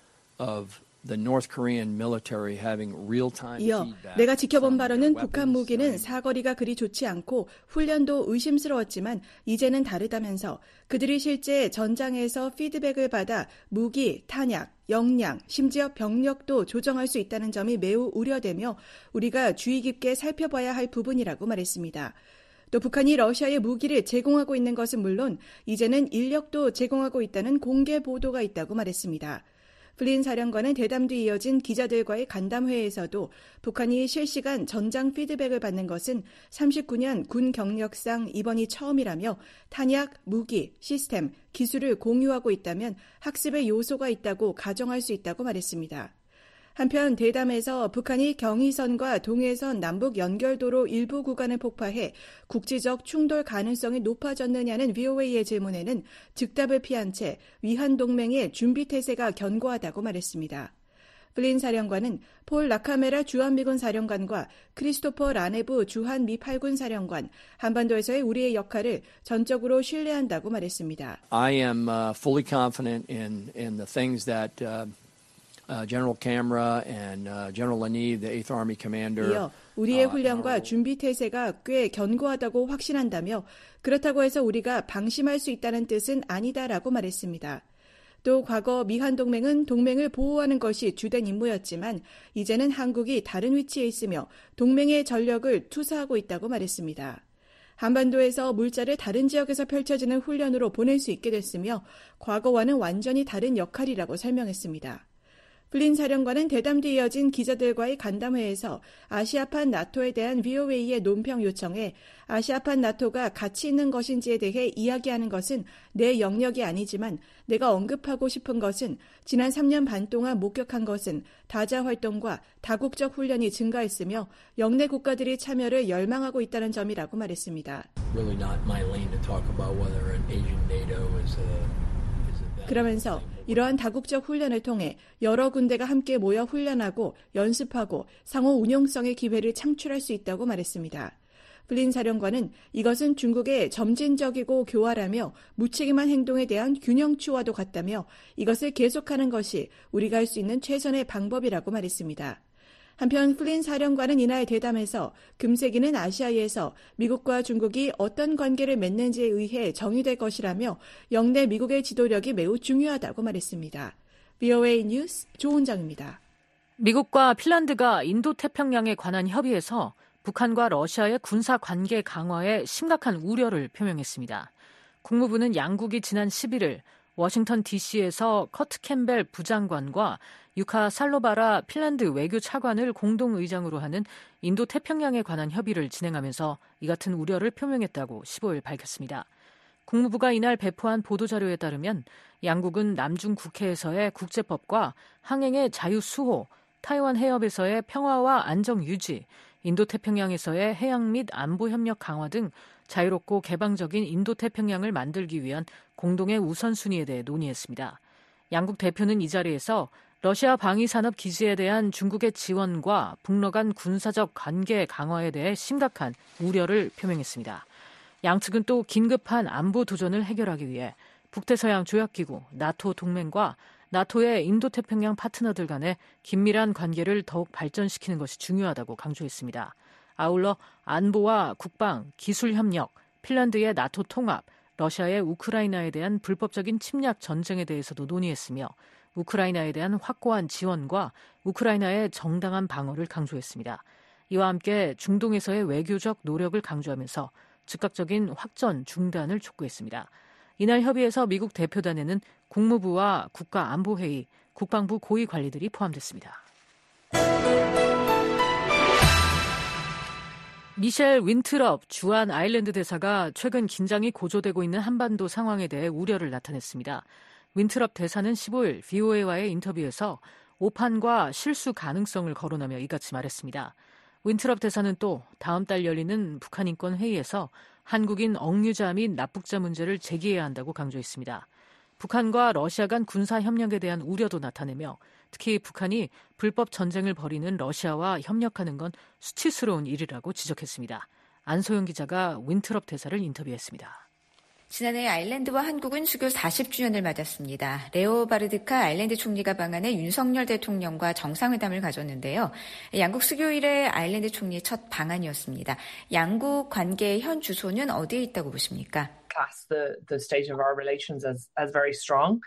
of the North Korean military having real-time feedback. 내가 지켜본 바로는 북한 무기는 사거리가 그리 좋지 않고 훈련도 의심스러웠지만 이제는 다르다면서 그들이 실제 전장에서 피드백을 받아 무기, 탄약, 역량, 심지어 병력도 조정할 수 있다는 점이 매우 우려되며 우리가 주의 깊게 살펴봐야 할 부분이라고 말했습니다. 또 북한이 러시아에 무기를 제공하고 있는 것은 물론 이제는 인력도 제공하고 있다는 공개 보도가 있다고 말했습니다. 플린 사령관은 대담 뒤 이어진 기자들과의 간담회에서도 북한이 실시간 전장 피드백을 받는 것은 39년 군 경력상 이번이 처음이라며 탄약, 무기, 시스템, 기술을 공유하고 있다면 학습의 요소가 있다고 가정할 수 있다고 말했습니다. 한편 대담에서 북한이 경의선과 동해선 남북 연결도로 일부 구간을 폭파해 국지적 충돌 가능성이 높아졌느냐는 VOA의 질문에는 즉답을 피한 채 위한 동맹의 준비 태세가 견고하다고 말했습니다. 플린 사령관은 폴 라카메라 주한미군 사령관과 크리스토퍼 라네브 주한 미 8군 사령관, 한반도에서의 우리의 역할을 전적으로 신뢰한다고 말했습니다. I am fully confident in the things that General Camera and General Laniv, the 8th Army Commander. 이어 우리의 훈련과 준비 태세가 꽤 견고하다고 확신한다며 그렇다고 해서 우리가 방심할 수 있다는 뜻은 아니다라고 말했습니다. 또 과거 미한동맹은 동맹을 보호하는 것이 주된 임무였지만 이제는 한국이 다른 위치에 있으며 동맹의 전력을 투사하고 있다고 말했습니다. 한반도에서 물자를 다른 지역에서 펼쳐지는 훈련으로 보낼 수 있게 됐으며 과거와는 완전히 다른 역할이라고 설명했습니다. 플린 사령관은 대담 뒤 이어진 기자들과의 간담회에서 아시아판 나토에 대한 VOA의 논평 요청에 아시아판 나토가 가치 있는 것인지에 대해 이야기하는 것은 내 영역이 아니지만 내가 언급하고 싶은 것은 지난 3년 반 동안 목격한 것은 다자 활동과 다국적 훈련이 증가했으며 영내 국가들이 참여를 열망하고 있다는 점이라고 말했습니다. Really not my lane to talk about whether an Asian NATO is 그러면서 이러한 다국적 훈련을 통해 여러 군대가 함께 모여 훈련하고 연습하고 상호 운용성의 기회를 창출할 수 있다고 말했습니다. 플린 사령관은 이것은 중국의 점진적이고 교활하며 무책임한 행동에 대한 균형추와도 같다며 이것을 계속하는 것이 우리가 할 수 있는 최선의 방법이라고 말했습니다. 한편 플린 사령관은 이날 대담에서 금세기는 아시아에서 미국과 중국이 어떤 관계를 맺는지에 의해 정의될 것이라며 영내 미국의 지도력이 매우 중요하다고 말했습니다. VOA 뉴스 조은정입니다. 미국과 핀란드가 인도태평양에 관한 협의에서 북한과 러시아의 군사 관계 강화에 심각한 우려를 표명했습니다. 국무부는 양국이 지난 11일 워싱턴 DC에서 커트 캠벨 부장관과 유카 살로바라 핀란드 외교 차관을 공동의장으로 하는 인도태평양에 관한 협의를 진행하면서 이 같은 우려를 표명했다고 15일 밝혔습니다. 국무부가 이날 배포한 보도자료에 따르면 양국은 남중 국해에서의 국제법과 항행의 자유 수호, 타이완 해협에서의 평화와 안정 유지, 인도태평양에서의 해양 및 안보 협력 강화 등 자유롭고 개방적인 인도태평양을 만들기 위한 공동의 우선순위에 대해 논의했습니다. 양국 대표는 이 자리에서 러시아 방위산업 기지에 대한 중국의 지원과 북러 간 군사적 관계 강화에 대해 심각한 우려를 표명했습니다. 양측은 또 긴급한 안보 도전을 해결하기 위해 북대서양 조약기구, 나토 동맹과 나토의 인도태평양 파트너들 간의 긴밀한 관계를 더욱 발전시키는 것이 중요하다고 강조했습니다. 아울러 안보와 국방, 기술 협력, 핀란드의 나토 통합, 러시아의 우크라이나에 대한 불법적인 침략 전쟁에 대해서도 논의했으며 우크라이나에 대한 확고한 지원과 우크라이나의 정당한 방어를 강조했습니다. 이와 함께 중동에서의 외교적 노력을 강조하면서 즉각적인 확전 중단을 촉구했습니다. 이날 협의에서 미국 대표단에는 국무부와 국가안보회의, 국방부 고위 관리들이 포함됐습니다. 미셸 윈트럽 주한 아일랜드 대사가 최근 긴장이 고조되고 있는 한반도 상황에 대해 우려를 나타냈습니다. 윈트럽 대사는 15일 VOA와의 인터뷰에서 오판과 실수 가능성을 거론하며 이같이 말했습니다. 윈트럽 대사는 또 다음 달 열리는 북한 인권 회의에서 한국인 억류자 및 납북자 문제를 제기해야 한다고 강조했습니다. 북한과 러시아 간 군사 협력에 대한 우려도 나타내며 특히 북한이 불법 전쟁을 벌이는 러시아와 협력하는 건 수치스러운 일이라고 지적했습니다. 안소영 기자가 윈트럽 대사를 인터뷰했습니다. 지난해 아일랜드와 한국은 수교 40주년을 맞았습니다. 레오 바르드카 아일랜드 총리가 방한해 윤석열 대통령과 정상회담을 가졌는데요. 양국 수교일에 아일랜드 총리의 첫 방한이었습니다. 양국 관계의 현 주소는 어디에 있다고 보십니까? Class the state of our relations as very strong.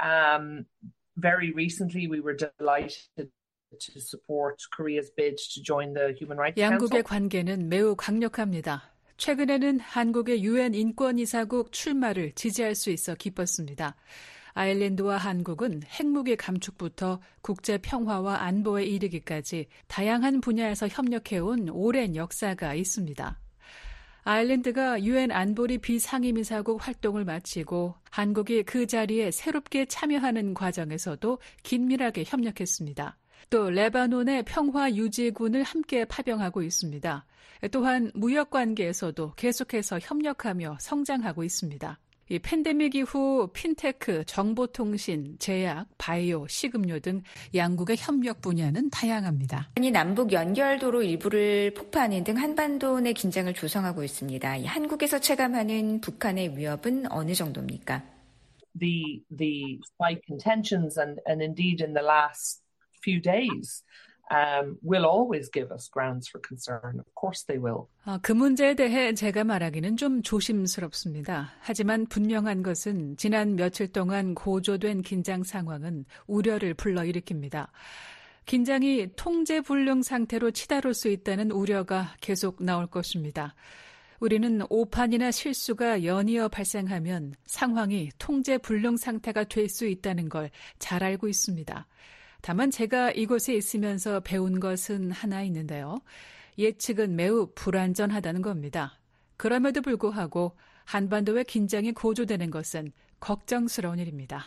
Very recently we were delighted to support Korea's bid to join the Human Rights Council. 양국의 관계는 매우 강력합니다. 최근에는 한국의 유엔 인권이사국 출마를 지지할 수 있어 기뻤습니다. 아일랜드와 한국은 핵무기 감축부터 국제 평화와 안보에 이르기까지 다양한 분야에서 협력해온 오랜 역사가 있습니다. 아일랜드가 유엔 안보리 비상임이사국 활동을 마치고 한국이 그 자리에 새롭게 참여하는 과정에서도 긴밀하게 협력했습니다. 또 레바논의 평화유지군을 함께 파병하고 있습니다. 또한 무역관계에서도 계속해서 협력하며 성장하고 있습니다. 이 팬데믹 이후 핀테크, 정보통신, 제약, 바이오, 식음료 등 양국의 협력 분야는 다양합니다. 남북 연결도로 일부를 폭파하는 등 한반도 내 긴장을 조성하고 있습니다. 한국에서 체감하는 북한의 위협은 어느 정도입니까? The spike in tensions and indeed in the last few days will always give us grounds for concern. Of course they will. 그 문제에 대해 제가 말하기는 좀 조심스럽습니다. 하지만 분명한 것은 지난 며칠 동안 고조된 긴장 상황은 우려를 불러일으킵니다. 긴장이 통제불능 상태로 치달을 수 있다는 우려가 계속 나올 것입니다. 우리는 오판이나 실수가 연이어 발생하면 상황이 통제불능 상태가 될 수 있다는 걸 잘 알고 있습니다. 다만 제가 이곳에 있으면서 배운 것은 하나 있는데요. 예측은 매우 불안전하다는 겁니다. 그럼에도 불구하고 한반도의 긴장이 고조되는 것은 걱정스러운 일입니다.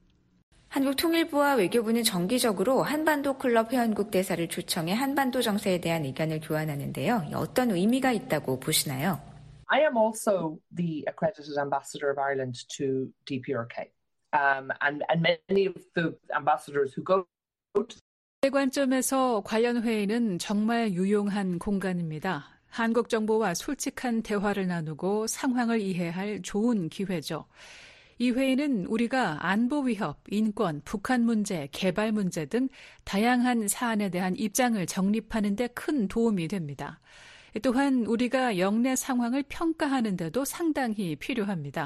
한국통일부와 외교부는 정기적으로 한반도 클럽 회원국 대사를 초청해 한반도 정세에 대한 의견을 교환하는데요. 어떤 의미가 있다고 보시나요? I am also the accredited ambassador of Ireland to DPRK. And many of the ambassadors who go 제 관점에서 관련 회의는 정말 유용한 공간입니다. 한국 정부와 솔직한 대화를 나누고 상황을 이해할 좋은 기회죠. 이 회의는 우리가 안보 위협, 인권, 북한 문제, 개발 문제 등 다양한 사안에 대한 입장을 정립하는 데 큰 도움이 됩니다. 또한 우리가 영내 상황을 평가하는 데도 상당히 필요합니다.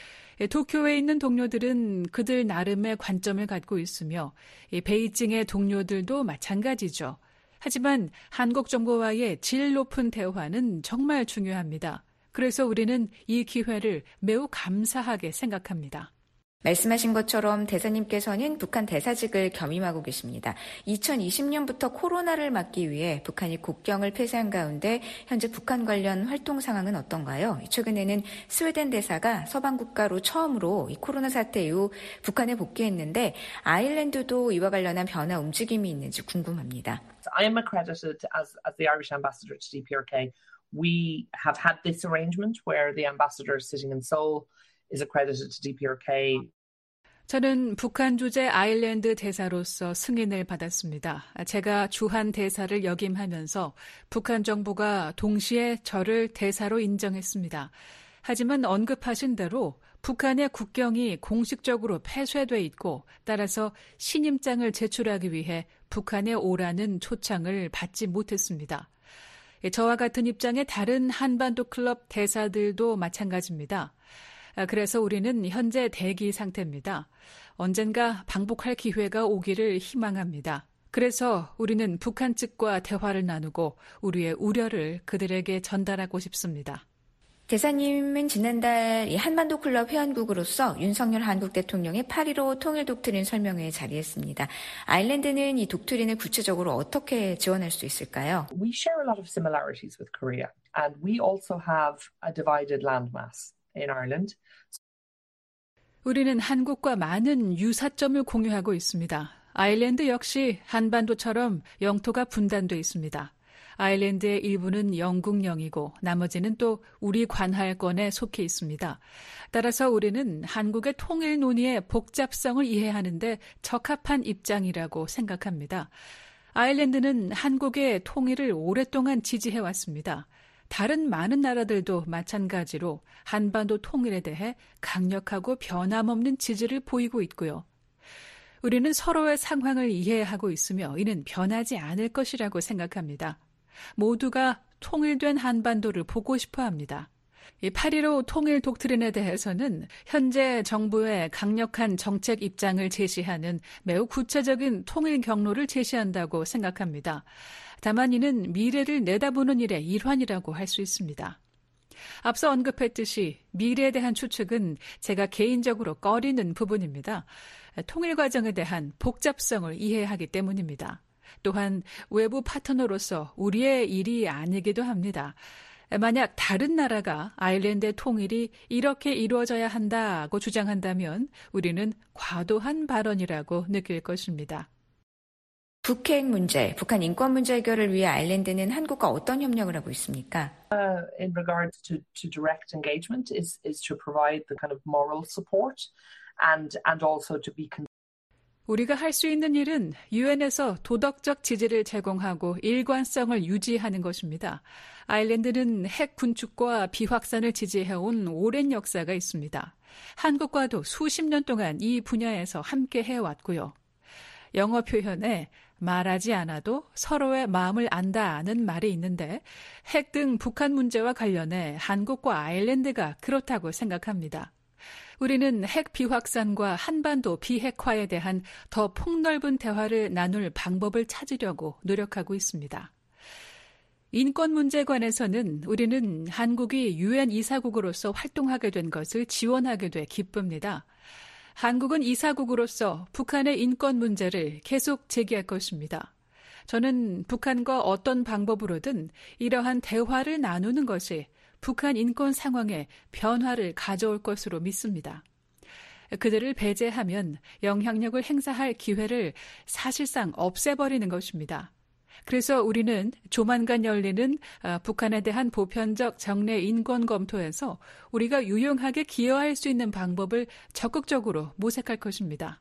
도쿄에 있는 동료들은 그들 나름의 관점을 갖고 있으며 베이징의 동료들도 마찬가지죠. 하지만 한국 정부와의 질 높은 대화는 정말 중요합니다. 그래서 우리는 이 기회를 매우 감사하게 생각합니다. 말씀하신 것처럼 대사님께서는 북한 대사직을 겸임하고 계십니다. 2020년부터 코로나를 막기 위해 북한이 국경을 폐쇄한 가운데 현재 북한 관련 활동 상황은 어떤가요? 최근에는 스웨덴 대사가 서방 국가로 처음으로 이 코로나 사태 이후 북한에 복귀했는데 아일랜드도 이와 관련한 변화 움직임이 있는지 궁금합니다. I am accredited as the Irish ambassador to DPRK. We have had this arrangement where the ambassador sitting in Seoul is accredited to DPRK. 저는 북한 주재 아일랜드 대사로서 승인을 받았습니다. 제가 주한 대사를 역임하면서 북한 정부가 동시에 저를 대사로 인정했습니다. 하지만 언급하신 대로 북한의 국경이 공식적으로 폐쇄돼 있고 따라서 신임장을 제출하기 위해 북한에 오라는 초청을 받지 못했습니다. 저와 같은 입장의 다른 한반도 클럽 대사들도 마찬가지입니다. 그래서 우리는 현재 대기 상태입니다. 언젠가 방북할 기회가 오기를 희망합니다. 그래서 우리는 북한 측과 대화를 나누고 우리의 우려를 그들에게 전달하고 싶습니다. 대사님은 지난달 한반도 클럽 회원국으로서 윤석열 한국 대통령의 8.15 통일 독트린 설명회에 자리했습니다. 아일랜드는 이 독트린을 구체적으로 어떻게 지원할 수 있을까요? We share a lot of similarities with Korea, and we also have a divided landmass in Ireland. 우리는 한국과 많은 유사점을 공유하고 있습니다. 아일랜드 역시 한반도처럼 영토가 분단돼 있습니다. 아일랜드의 일부는 영국령이고 나머지는 또 우리 관할권에 속해 있습니다. 따라서 우리는 한국의 통일 논의의 복잡성을 이해하는데 적합한 입장이라고 생각합니다. 아일랜드는 한국의 통일을 오랫동안 지지해왔습니다. 다른 많은 나라들도 마찬가지로 한반도 통일에 대해 강력하고 변함없는 지지를 보이고 있고요. 우리는 서로의 상황을 이해하고 있으며 이는 변하지 않을 것이라고 생각합니다. 모두가 통일된 한반도를 보고 싶어 합니다. 이 8.15 통일 독트린에 대해서는 현재 정부의 강력한 정책 입장을 제시하는 매우 구체적인 통일 경로를 제시한다고 생각합니다. 다만 이는 미래를 내다보는 일의 일환이라고 할 수 있습니다. 앞서 언급했듯이 미래에 대한 추측은 제가 개인적으로 꺼리는 부분입니다. 통일 과정에 대한 복잡성을 이해하기 때문입니다. 또한 외부 파트너로서 우리의 일이 아니기도 합니다. 만약 다른 나라가 아일랜드의 통일이 이렇게 이루어져야 한다고 주장한다면 우리는 과도한 발언이라고 느낄 것입니다. 북핵 문제, 북한 인권 문제 해결을 위해 아일랜드는 한국과 어떤 협력을 하고 있습니까? In regards to direct engagement is to provide the kind of moral support and also to be 우리가 할 수 있는 일은 유엔에서 도덕적 지지를 제공하고 일관성을 유지하는 것입니다. 아일랜드는 핵 군축과 비확산을 지지해온 오랜 역사가 있습니다. 한국과도 수십 년 동안 이 분야에서 함께 해왔고요. 영어 표현에 말하지 않아도 서로의 마음을 안다는 말이 있는데 핵 등 북한 문제와 관련해 한국과 아일랜드가 그렇다고 생각합니다. 우리는 핵 비확산과 한반도 비핵화에 대한 더 폭넓은 대화를 나눌 방법을 찾으려고 노력하고 있습니다. 인권 문제에 관해서는 우리는 한국이 유엔 이사국으로서 활동하게 된 것을 지원하게 돼 기쁩니다. 한국은 이사국으로서 북한의 인권 문제를 계속 제기할 것입니다. 저는 북한과 어떤 방법으로든 이러한 대화를 나누는 것이 북한 인권 상황에 변화를 가져올 것으로 믿습니다. 그들을 배제하면 영향력을 행사할 기회를 사실상 없애버리는 것입니다. 그래서 우리는 조만간 열리는 북한에 대한 보편적 정례 인권 검토에서 우리가 유용하게 기여할 수 있는 방법을 적극적으로 모색할 것입니다.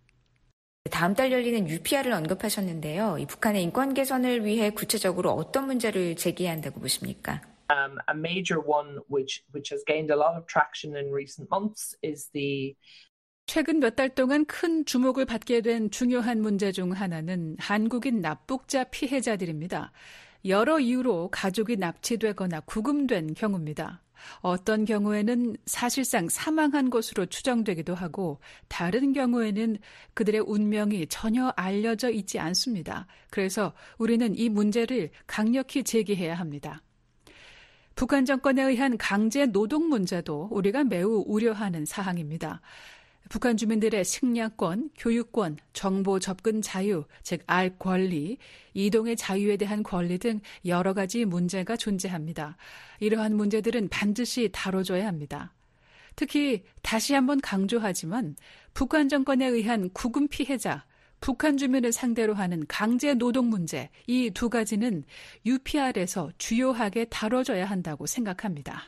다음 달 열리는 UPR을 언급하셨는데요. 이 북한의 인권 개선을 위해 구체적으로 어떤 문제를 제기해야 한다고 보십니까? A major one which has gained a lot of traction in recent months is the 최근 몇 달 동안 큰 주목을 받게 된 중요한 문제 중 하나는 한국인 납북자 피해자들입니다. 여러 이유로 가족이 납치되거나 구금된 경우입니다. 어떤 경우에는 사실상 사망한 것으로 추정되기도 하고 다른 경우에는 그들의 운명이 전혀 알려져 있지 않습니다. 그래서 우리는 이 문제를 강력히 제기해야 합니다. 북한 정권에 의한 강제 노동 문제도 우리가 매우 우려하는 사항입니다. 북한 주민들의 식량권, 교육권, 정보 접근 자유, 즉 알 권리, 이동의 자유에 대한 권리 등 여러 가지 문제가 존재합니다. 이러한 문제들은 반드시 다뤄줘야 합니다. 특히 다시 한번 강조하지만 북한 정권에 의한 구금 피해자, 북한 주민을 상대로 하는 강제 노동 문제, 이 두 가지는 UPR에서 주요하게 다뤄져야 한다고 생각합니다.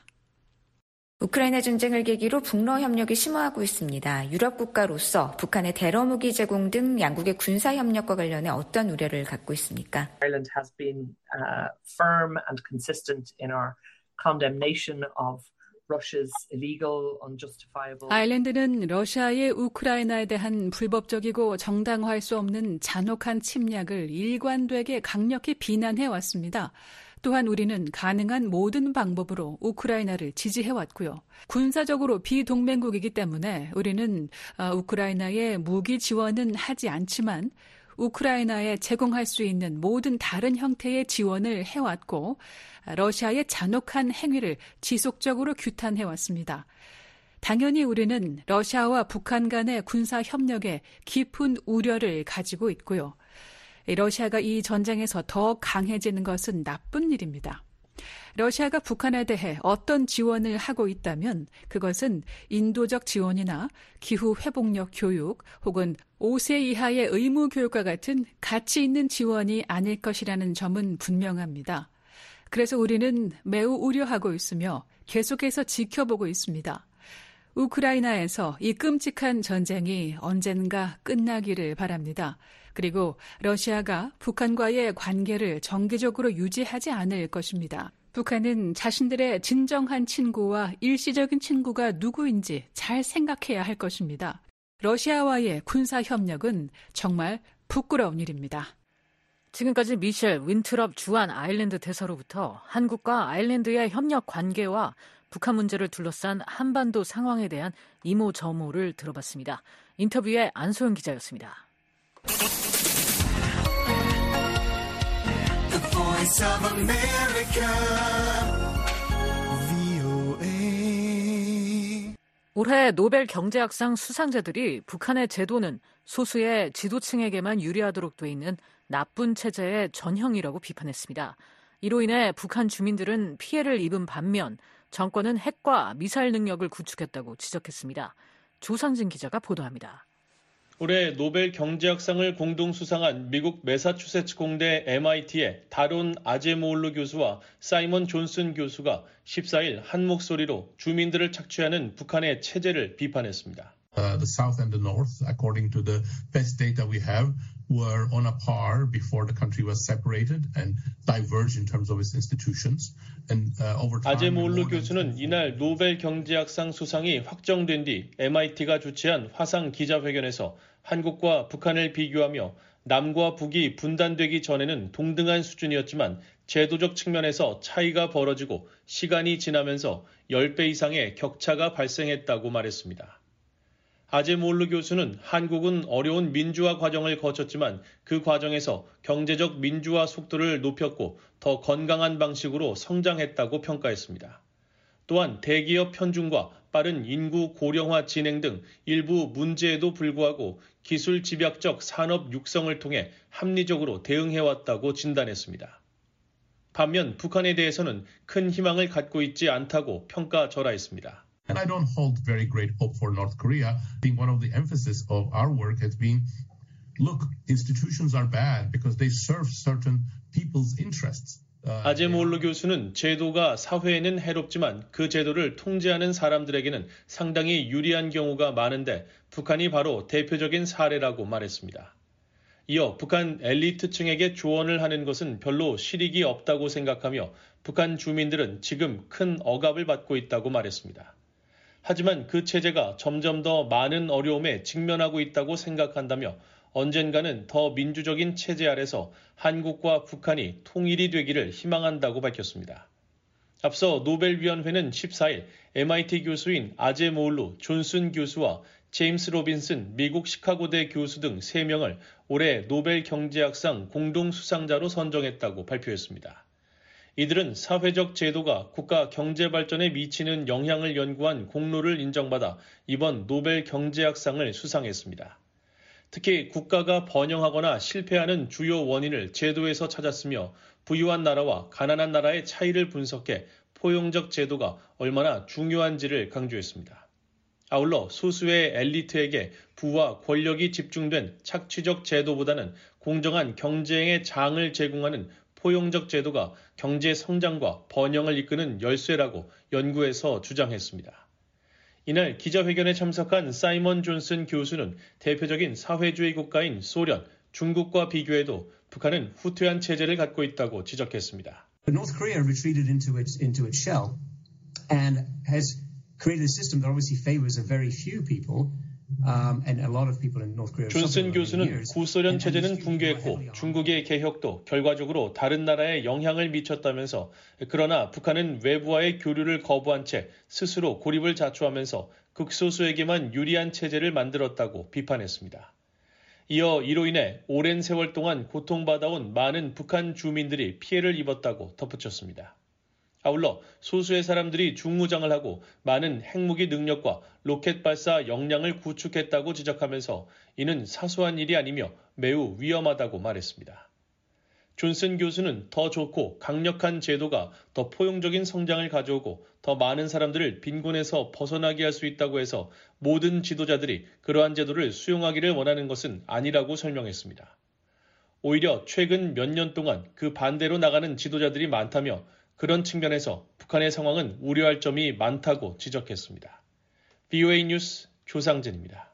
우크라이나 전쟁을 계기로 북러 협력이 심화하고 있습니다. 유럽 국가로서 북한의 테러 무기 제공 등 양국의 군사 협력과 관련해 어떤 우려를 갖고 있습니까? Ireland has been firm and consistent in our condemnation of Russia's illegal, unjustifiable. 아일랜드는 러시아의 우크라이나에 대한 불법적이고 정당화할 수 없는 잔혹한 침략을 일관되게 강력히 비난해 왔습니다. 또한 우리는 가능한 모든 방법으로 우크라이나를 지지해왔고요. 군사적으로 비동맹국이기 때문에 우리는 우크라이나에 무기 지원은 하지 않지만 우크라이나에 제공할 수 있는 모든 다른 형태의 지원을 해왔고 러시아의 잔혹한 행위를 지속적으로 규탄해왔습니다. 당연히 우리는 러시아와 북한 간의 군사 협력에 깊은 우려를 가지고 있고요. 러시아가 이 전쟁에서 더 강해지는 것은 나쁜 일입니다. 러시아가 북한에 대해 어떤 지원을 하고 있다면 그것은 인도적 지원이나 기후 회복력 교육 혹은 5세 이하의 의무 교육과 같은 가치 있는 지원이 아닐 것이라는 점은 분명합니다. 그래서 우리는 매우 우려하고 있으며 계속해서 지켜보고 있습니다. 우크라이나에서 이 끔찍한 전쟁이 언젠가 끝나기를 바랍니다. 그리고 러시아가 북한과의 관계를 정기적으로 유지하지 않을 것입니다. 북한은 자신들의 진정한 친구와 일시적인 친구가 누구인지 잘 생각해야 할 것입니다. 러시아와의 군사협력은 정말 부끄러운 일입니다. 지금까지 미셸 윈트럽 주한 아일랜드 대사로부터 한국과 아일랜드의 협력 관계와 북한 문제를 둘러싼 한반도 상황에 대한 이모저모를 들어봤습니다. 인터뷰에 안소영 기자였습니다. Voice of America, VOA. 올해 노벨 경제학상 수상자들이 북한의 제도는 소수의 지도층에게만 유리하도록 돼 있는 나쁜 체제의 전형이라고 비판했습니다. 이로 인해 북한 주민들은 피해를 입은 반면 정권은 핵과 미사일 능력을 구축했다고 지적했습니다. 조상진 기자가 보도합니다. 올해 노벨 경제학상을 공동 수상한 미국 매사추세츠 공대 MIT의 다론 아제모올루 교수와 사이먼 존슨 교수가 14일 한 목소리로 주민들을 착취하는 북한의 체제를 비판했습니다. The South and the North, according to the best data we have, were on a par before the country was separated and diverged in terms of its institutions. And over time, 아제모올루 교수는 이날 노벨 경제학상 수상이 확정된 뒤 MIT가 주최한 화상 기자회견에서 한국과 북한을 비교하며 남과 북이 분단되기 전에는 동등한 수준이었지만 제도적 측면에서 차이가 벌어지고 시간이 지나면서 10배 이상의 격차가 발생했다고 말했습니다. 아제모올루 교수는 한국은 어려운 민주화 과정을 거쳤지만 그 과정에서 경제적 민주화 속도를 높였고 더 건강한 방식으로 성장했다고 평가했습니다. 또한 대기업 편중과 빠른 인구 고령화 진행 등 일부 문제에도 불구하고 기술 집약적 산업 육성을 통해 합리적으로 대응해왔다고 진단했습니다. 반면 북한에 대해서는 큰 희망을 갖고 있지 않다고 평가절하했습니다. And I don't hold very great hope for North Korea. I think one of the emphasis of our work has been, look, institutions are bad because they serve certain people's interests. 아제모올루 교수는 제도가 사회에는 해롭지만 그 제도를 통제하는 사람들에게는 상당히 유리한 경우가 많은데 북한이 바로 대표적인 사례라고 말했습니다. 이어 북한 엘리트층에게 조언을 하는 것은 별로 실익이 없다고 생각하며 북한 주민들은 지금 큰 억압을 받고 있다고 말했습니다. 하지만 그 체제가 점점 더 많은 어려움에 직면하고 있다고 생각한다며 언젠가는 더 민주적인 체제 아래서 한국과 북한이 통일이 되기를 희망한다고 밝혔습니다. 앞서 노벨위원회는 14일 MIT 교수인 아제모올루, 존슨 교수와 제임스 로빈슨 미국 시카고대 교수 등 3명을 올해 노벨 경제학상 공동 수상자로 선정했다고 발표했습니다. 이들은 사회적 제도가 국가 경제 발전에 미치는 영향을 연구한 공로를 인정받아 이번 노벨 경제학상을 수상했습니다. 특히 국가가 번영하거나 실패하는 주요 원인을 제도에서 찾았으며 부유한 나라와 가난한 나라의 차이를 분석해 포용적 제도가 얼마나 중요한지를 강조했습니다. 아울러 소수의 엘리트에게 부와 권력이 집중된 착취적 제도보다는 공정한 경쟁의 장을 제공하는 포용적 제도가 경제 성장과 번영을 이끄는 열쇠라고 연구에서 주장했습니다. 이날 기자회견에 참석한 사이먼 존슨 교수는 대표적인 사회주의 국가인 소련, 중국과 비교해도 북한은 후퇴한 체제를 갖고 있다고 지적했습니다. North Korea retreated into its shell and has created a system that obviously favors a very few people. And a lot of people in North Korea. 존슨 교수는 구소련 체제는 붕괴했고 중국의 개혁도 결과적으로 다른 나라에 영향을 미쳤다면서 그러나 북한은 외부와의 교류를 거부한 채 스스로 고립을 자초하면서 극소수에게만 유리한 체제를 만들었다고 비판했습니다. 이어 이로 인해 오랜 세월 동안 고통받아온 많은 북한 주민들이 피해를 입었다고 덧붙였습니다. 아울러 소수의 사람들이 중무장을 하고 많은 핵무기 능력과 로켓 발사 역량을 구축했다고 지적하면서 이는 사소한 일이 아니며 매우 위험하다고 말했습니다. 존슨 교수는 더 좋고 강력한 제도가 더 포용적인 성장을 가져오고 더 많은 사람들을 빈곤에서 벗어나게 할 수 있다고 해서 모든 지도자들이 그러한 제도를 수용하기를 원하는 것은 아니라고 설명했습니다. 오히려 최근 몇 년 동안 그 반대로 나가는 지도자들이 많다며 그런 측면에서 북한의 상황은 우려할 점이 많다고 지적했습니다. VOA 뉴스 조상진입니다.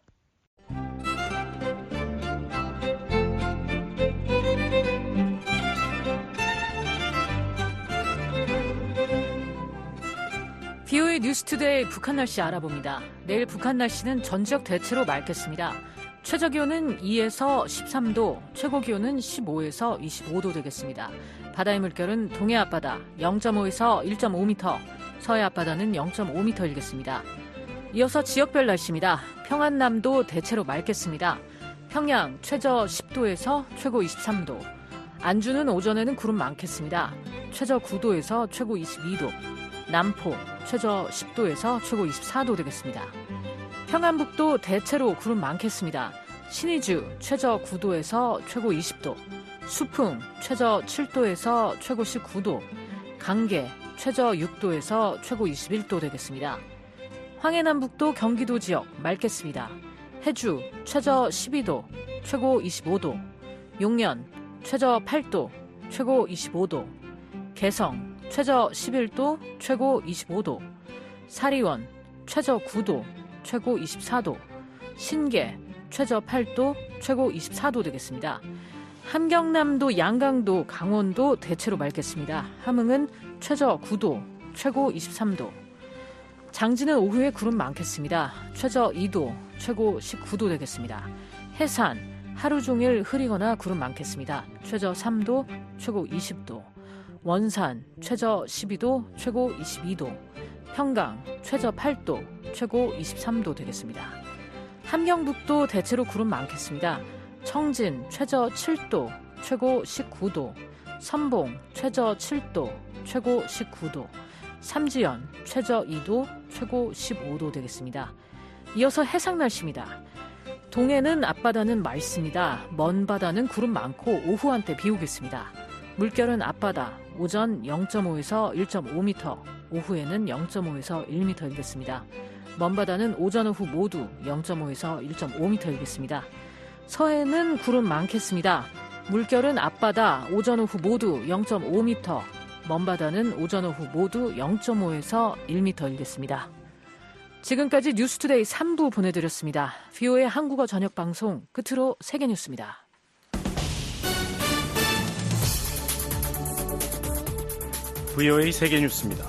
VOA 뉴스투데이 북한 날씨 알아봅니다. 내일 북한 날씨는 전 지역 대체로 맑겠습니다. 최저기온은 2에서 13도, 최고기온은 15에서 25도 되겠습니다. 바다의 물결은 동해 앞바다 0.5에서 1.5m, 서해 앞바다는 0.5m 일겠습니다. 이어서 지역별 날씨입니다. 평안남도 대체로 맑겠습니다. 평양 최저 10도에서 최고 23도, 안주는 오전에는 구름 많겠습니다. 최저 9도에서 최고 22도, 남포 최저 10도에서 최고 24도 되겠습니다. 평안북도 대체로 구름 많겠습니다. 신의주 최저 9도에서 최고 20도, 수풍 최저 7도에서 최고 19도, 강계 최저 6도에서 최고 21도 되겠습니다. 황해남북도 경기도 지역 맑겠습니다. 해주 최저 12도, 최고 25도, 용연 최저 8도, 최고 25도, 개성 최저 11도, 최고 25도, 사리원 최저 9도, 최고 24도, 신계 최저 8도, 최고 24도 되겠습니다. 함경남도, 양강도, 강원도 대체로 맑겠습니다. 함흥은 최저 9도, 최고 23도, 장진은 오후에 구름 많겠습니다. 최저 2도, 최고 19도 되겠습니다. 해산 하루 종일 흐리거나 구름 많겠습니다. 최저 3도, 최고 20도, 원산 최저 12도, 최고 22도, 평강 최저 8도, 최고 23도 되겠습니다. 함경북도 대체로 구름 많겠습니다. 청진 최저 7도, 최고 19도, 선봉 최저 7도, 최고 19도, 삼지연 최저 2도, 최고 15도 되겠습니다. 이어서 해상 날씨입니다. 동해는 앞바다는 맑습니다. 먼 바다는 구름 많고 오후 한때 비 오겠습니다. 물결은 앞바다 오전 0.5에서 1.5m, 오후에는 0.5에서 1m 일겠습니다. 먼바다는 오전 오후 모두 0.5에서 1.5m 일겠습니다. 서해는 구름 많겠습니다. 물결은 앞바다 오전 오후 모두 0.5m, 먼바다는 오전 오후 모두 0.5에서 1m 일겠습니다. 지금까지 뉴스투데이 3부 보내드렸습니다. VOA 한국어 저녁 방송 끝으로 세계뉴스입니다. VOA 세계뉴스입니다.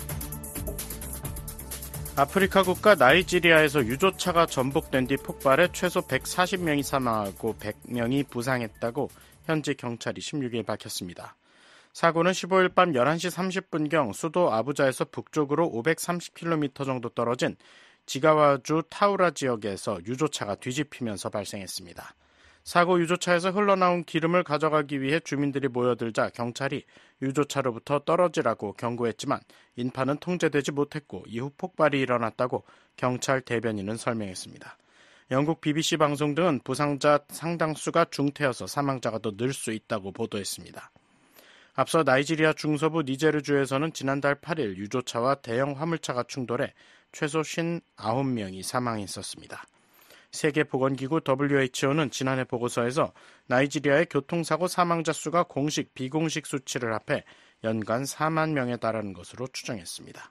아프리카 국가 나이지리아에서 유조차가 전복된 뒤 폭발해 최소 140명이 사망하고 100명이 부상했다고 현지 경찰이 16일 밝혔습니다. 사고는 15일 밤 11시 30분경 수도 아부자에서 북쪽으로 530km 정도 떨어진 지가와주 타우라 지역에서 유조차가 뒤집히면서 발생했습니다. 사고 유조차에서 흘러나온 기름을 가져가기 위해 주민들이 모여들자 경찰이 유조차로부터 떨어지라고 경고했지만 인파는 통제되지 못했고 이후 폭발이 일어났다고 경찰 대변인은 설명했습니다. 영국 BBC 방송 등은 부상자 상당수가 중태여서 사망자가 더 늘 수 있다고 보도했습니다. 앞서 나이지리아 중서부 니제르주에서는 지난달 8일 유조차와 대형 화물차가 충돌해 최소 59명이 사망했었습니다. 세계보건기구 WHO는 지난해 보고서에서 나이지리아의 교통사고 사망자 수가 공식, 비공식 수치를 합해 연간 4만 명에 달하는 것으로 추정했습니다.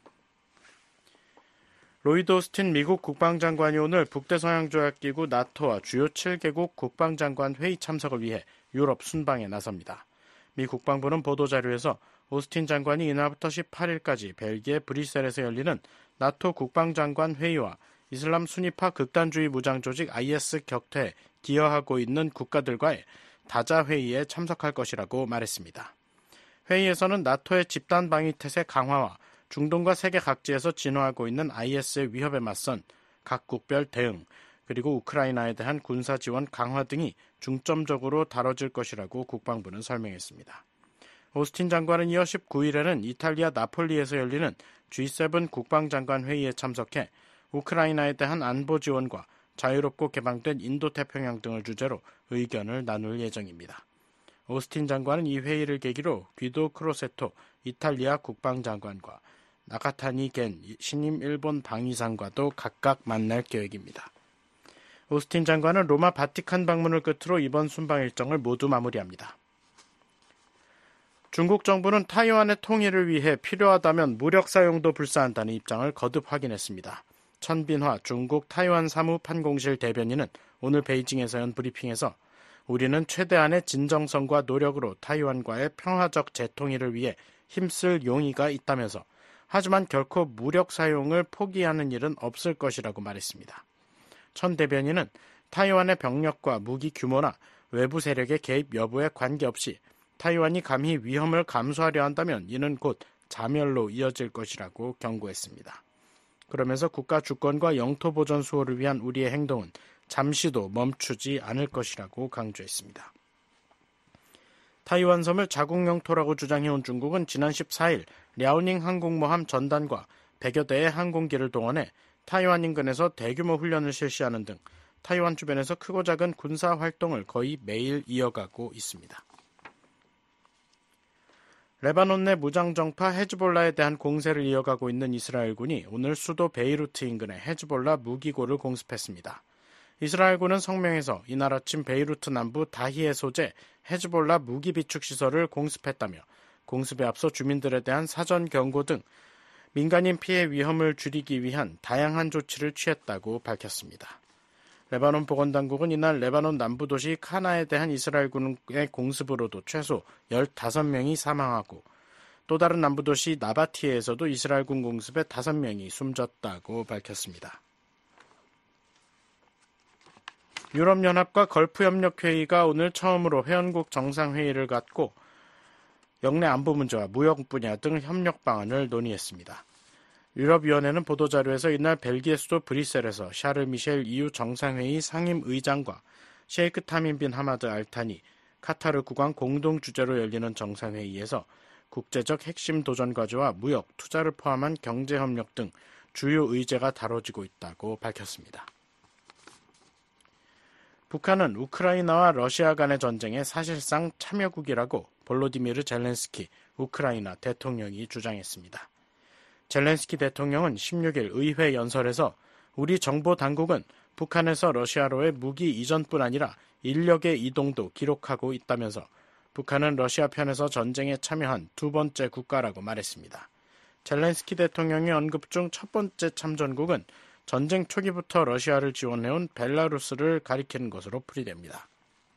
로이드 오스틴 미국 국방장관이 오늘 북대서양조약기구 나토와 주요 7개국 국방장관 회의 참석을 위해 유럽 순방에 나섭니다. 미 국방부는 보도자료에서 오스틴 장관이 이날부터 18일까지 벨기에 브뤼셀에서 열리는 나토 국방장관 회의와 이슬람 순위파 극단주의 무장조직 IS 격퇴에 기여하고 있는 국가들과의 다자회의에 참석할 것이라고 말했습니다. 회의에서는 나토의 집단 방위 태세 강화와 중동과 세계 각지에서 진화하고 있는 IS의 위협에 맞선 각국별 대응, 그리고 우크라이나에 대한 군사 지원 강화 등이 중점적으로 다뤄질 것이라고 국방부는 설명했습니다. 오스틴 장관은 이어 19일에는 이탈리아 나폴리에서 열리는 G7 국방장관 회의에 참석해 우크라이나에 대한 안보 지원과 자유롭고 개방된 인도태평양 등을 주제로 의견을 나눌 예정입니다. 오스틴 장관은 이 회의를 계기로 귀도 크로세토 이탈리아 국방장관과 나카타니 겐 신임 일본 방위상과도 각각 만날 계획입니다. 오스틴 장관은 로마 바티칸 방문을 끝으로 이번 순방 일정을 모두 마무리합니다. 중국 정부는 타이완의 통일을 위해 필요하다면 무력 사용도 불사한다는 입장을 거듭 확인했습니다. 천빈화 중국 타이완 사무판공실 대변인은 오늘 베이징에서 연 브리핑에서 우리는 최대한의 진정성과 노력으로 타이완과의 평화적 재통일을 위해 힘쓸 용의가 있다면서 하지만 결코 무력 사용을 포기하는 일은 없을 것이라고 말했습니다. 천 대변인은 타이완의 병력과 무기 규모나 외부 세력의 개입 여부에 관계없이 타이완이 감히 위험을 감수하려 한다면 이는 곧 자멸로 이어질 것이라고 경고했습니다. 그러면서 국가 주권과 영토 보전 수호를 위한 우리의 행동은 잠시도 멈추지 않을 것이라고 강조했습니다. 타이완 섬을 자국 영토라고 주장해온 중국은 지난 14일 랴오닝 항공모함 전단과 100여 대의 항공기를 동원해 타이완 인근에서 대규모 훈련을 실시하는 등 타이완 주변에서 크고 작은 군사 활동을 거의 매일 이어가고 있습니다. 레바논 내 무장정파 헤즈볼라에 대한 공세를 이어가고 있는 이스라엘군이 오늘 수도 베이루트 인근에 헤즈볼라 무기고를 공습했습니다. 이스라엘군은 성명에서 이날 아침 베이루트 남부 다히에 소재 헤즈볼라 무기 비축 시설을 공습했다며 공습에 앞서 주민들에 대한 사전 경고 등 민간인 피해 위험을 줄이기 위한 다양한 조치를 취했다고 밝혔습니다. 레바논 보건당국은 이날 레바논 남부 도시 카나에 대한 이스라엘군의 공습으로도 최소 15명이 사망하고 또 다른 남부 도시 나바티에서도 이스라엘군 공습에 5명이 숨졌다고 밝혔습니다. 유럽연합과 걸프협력회의가 오늘 처음으로 회원국 정상회의를 갖고 영내 안보 문제와 무역 분야 등 협력 방안을 논의했습니다. 유럽위원회는 보도자료에서 이날 벨기에 수도 브뤼셀에서 샤를 미셸 EU 정상회의 상임의장과 셰이크 타민 빈 하마드 알타니 카타르 국왕 공동 주재로 열리는 정상회의에서 국제적 핵심 도전 과제와 무역, 투자를 포함한 경제협력 등 주요 의제가 다뤄지고 있다고 밝혔습니다. 북한은 우크라이나와 러시아 간의 전쟁에 사실상 참여국이라고 볼로디미르 젤렌스키 우크라이나 대통령이 주장했습니다. 젤렌스키 대통령은 16일 의회 연설에서 우리 정보 당국은 북한에서 러시아로의 무기 이전뿐 아니라 인력의 이동도 기록하고 있다면서 북한은 러시아 편에서 전쟁에 참여한 두 번째 국가라고 말했습니다. 젤렌스키 대통령의 언급 중 첫 번째 참전국은 전쟁 초기부터 러시아를 지원해온 벨라루스를 가리키는 것으로 풀이됩니다.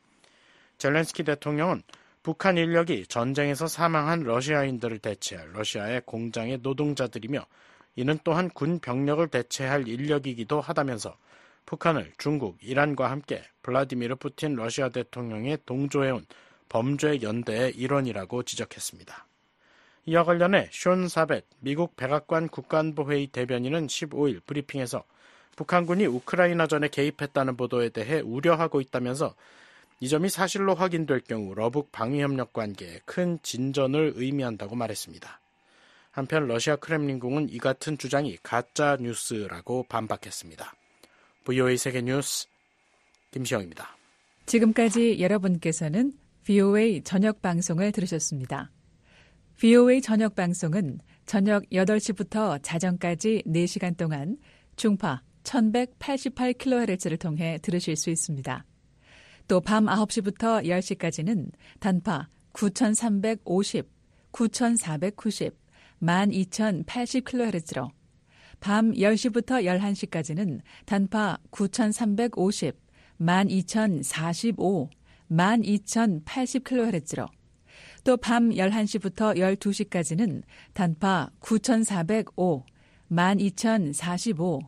젤렌스키 대통령은 북한 인력이 전쟁에서 사망한 러시아인들을 대체할 러시아의 공장의 노동자들이며 이는 또한 군 병력을 대체할 인력이기도 하다면서 북한을 중국, 이란과 함께 블라디미르 푸틴 러시아 대통령에 동조해온 범죄 연대의 일원이라고 지적했습니다. 이와 관련해 숀 사벳 미국 백악관 국가안보회의 대변인은 15일 브리핑에서 북한군이 우크라이나전에 개입했다는 보도에 대해 우려하고 있다면서 이 점이 사실로 확인될 경우 러북 방위협력 관계에 큰 진전을 의미한다고 말했습니다. 한편 러시아 크렘린궁은 이 같은 주장이 가짜 뉴스라고 반박했습니다. VOA 세계뉴스 김시영입니다. 지금까지 여러분께서는 VOA 저녁 방송을 들으셨습니다. VOA 저녁 방송은 저녁 8시부터 자정까지 4시간 동안 중파 1188kHz를 통해 들으실 수 있습니다. 또 밤 9시부터 10시까지는 단파 9350, 9490, 12080kHz로 밤 10시부터 11시까지는 단파 9350, 12045, 12080kHz로 또 밤 11시부터 12시까지는 단파 9405, 12045,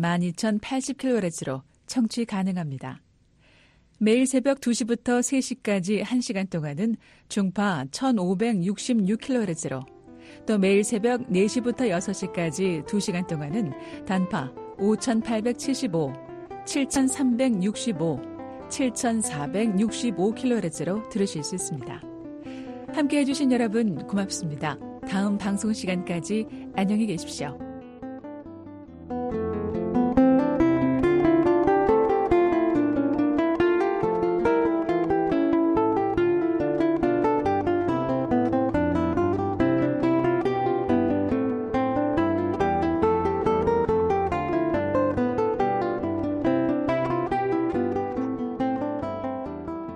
12080kHz로 청취 가능합니다. 매일 새벽 2시부터 3시까지 1시간 동안은 중파 1566kHz로 또 매일 새벽 4시부터 6시까지 2시간 동안은 단파 5875, 7365, 7465kHz로 들으실 수 있습니다. 함께해 주신 여러분 고맙습니다. 다음 방송 시간까지 안녕히 계십시오.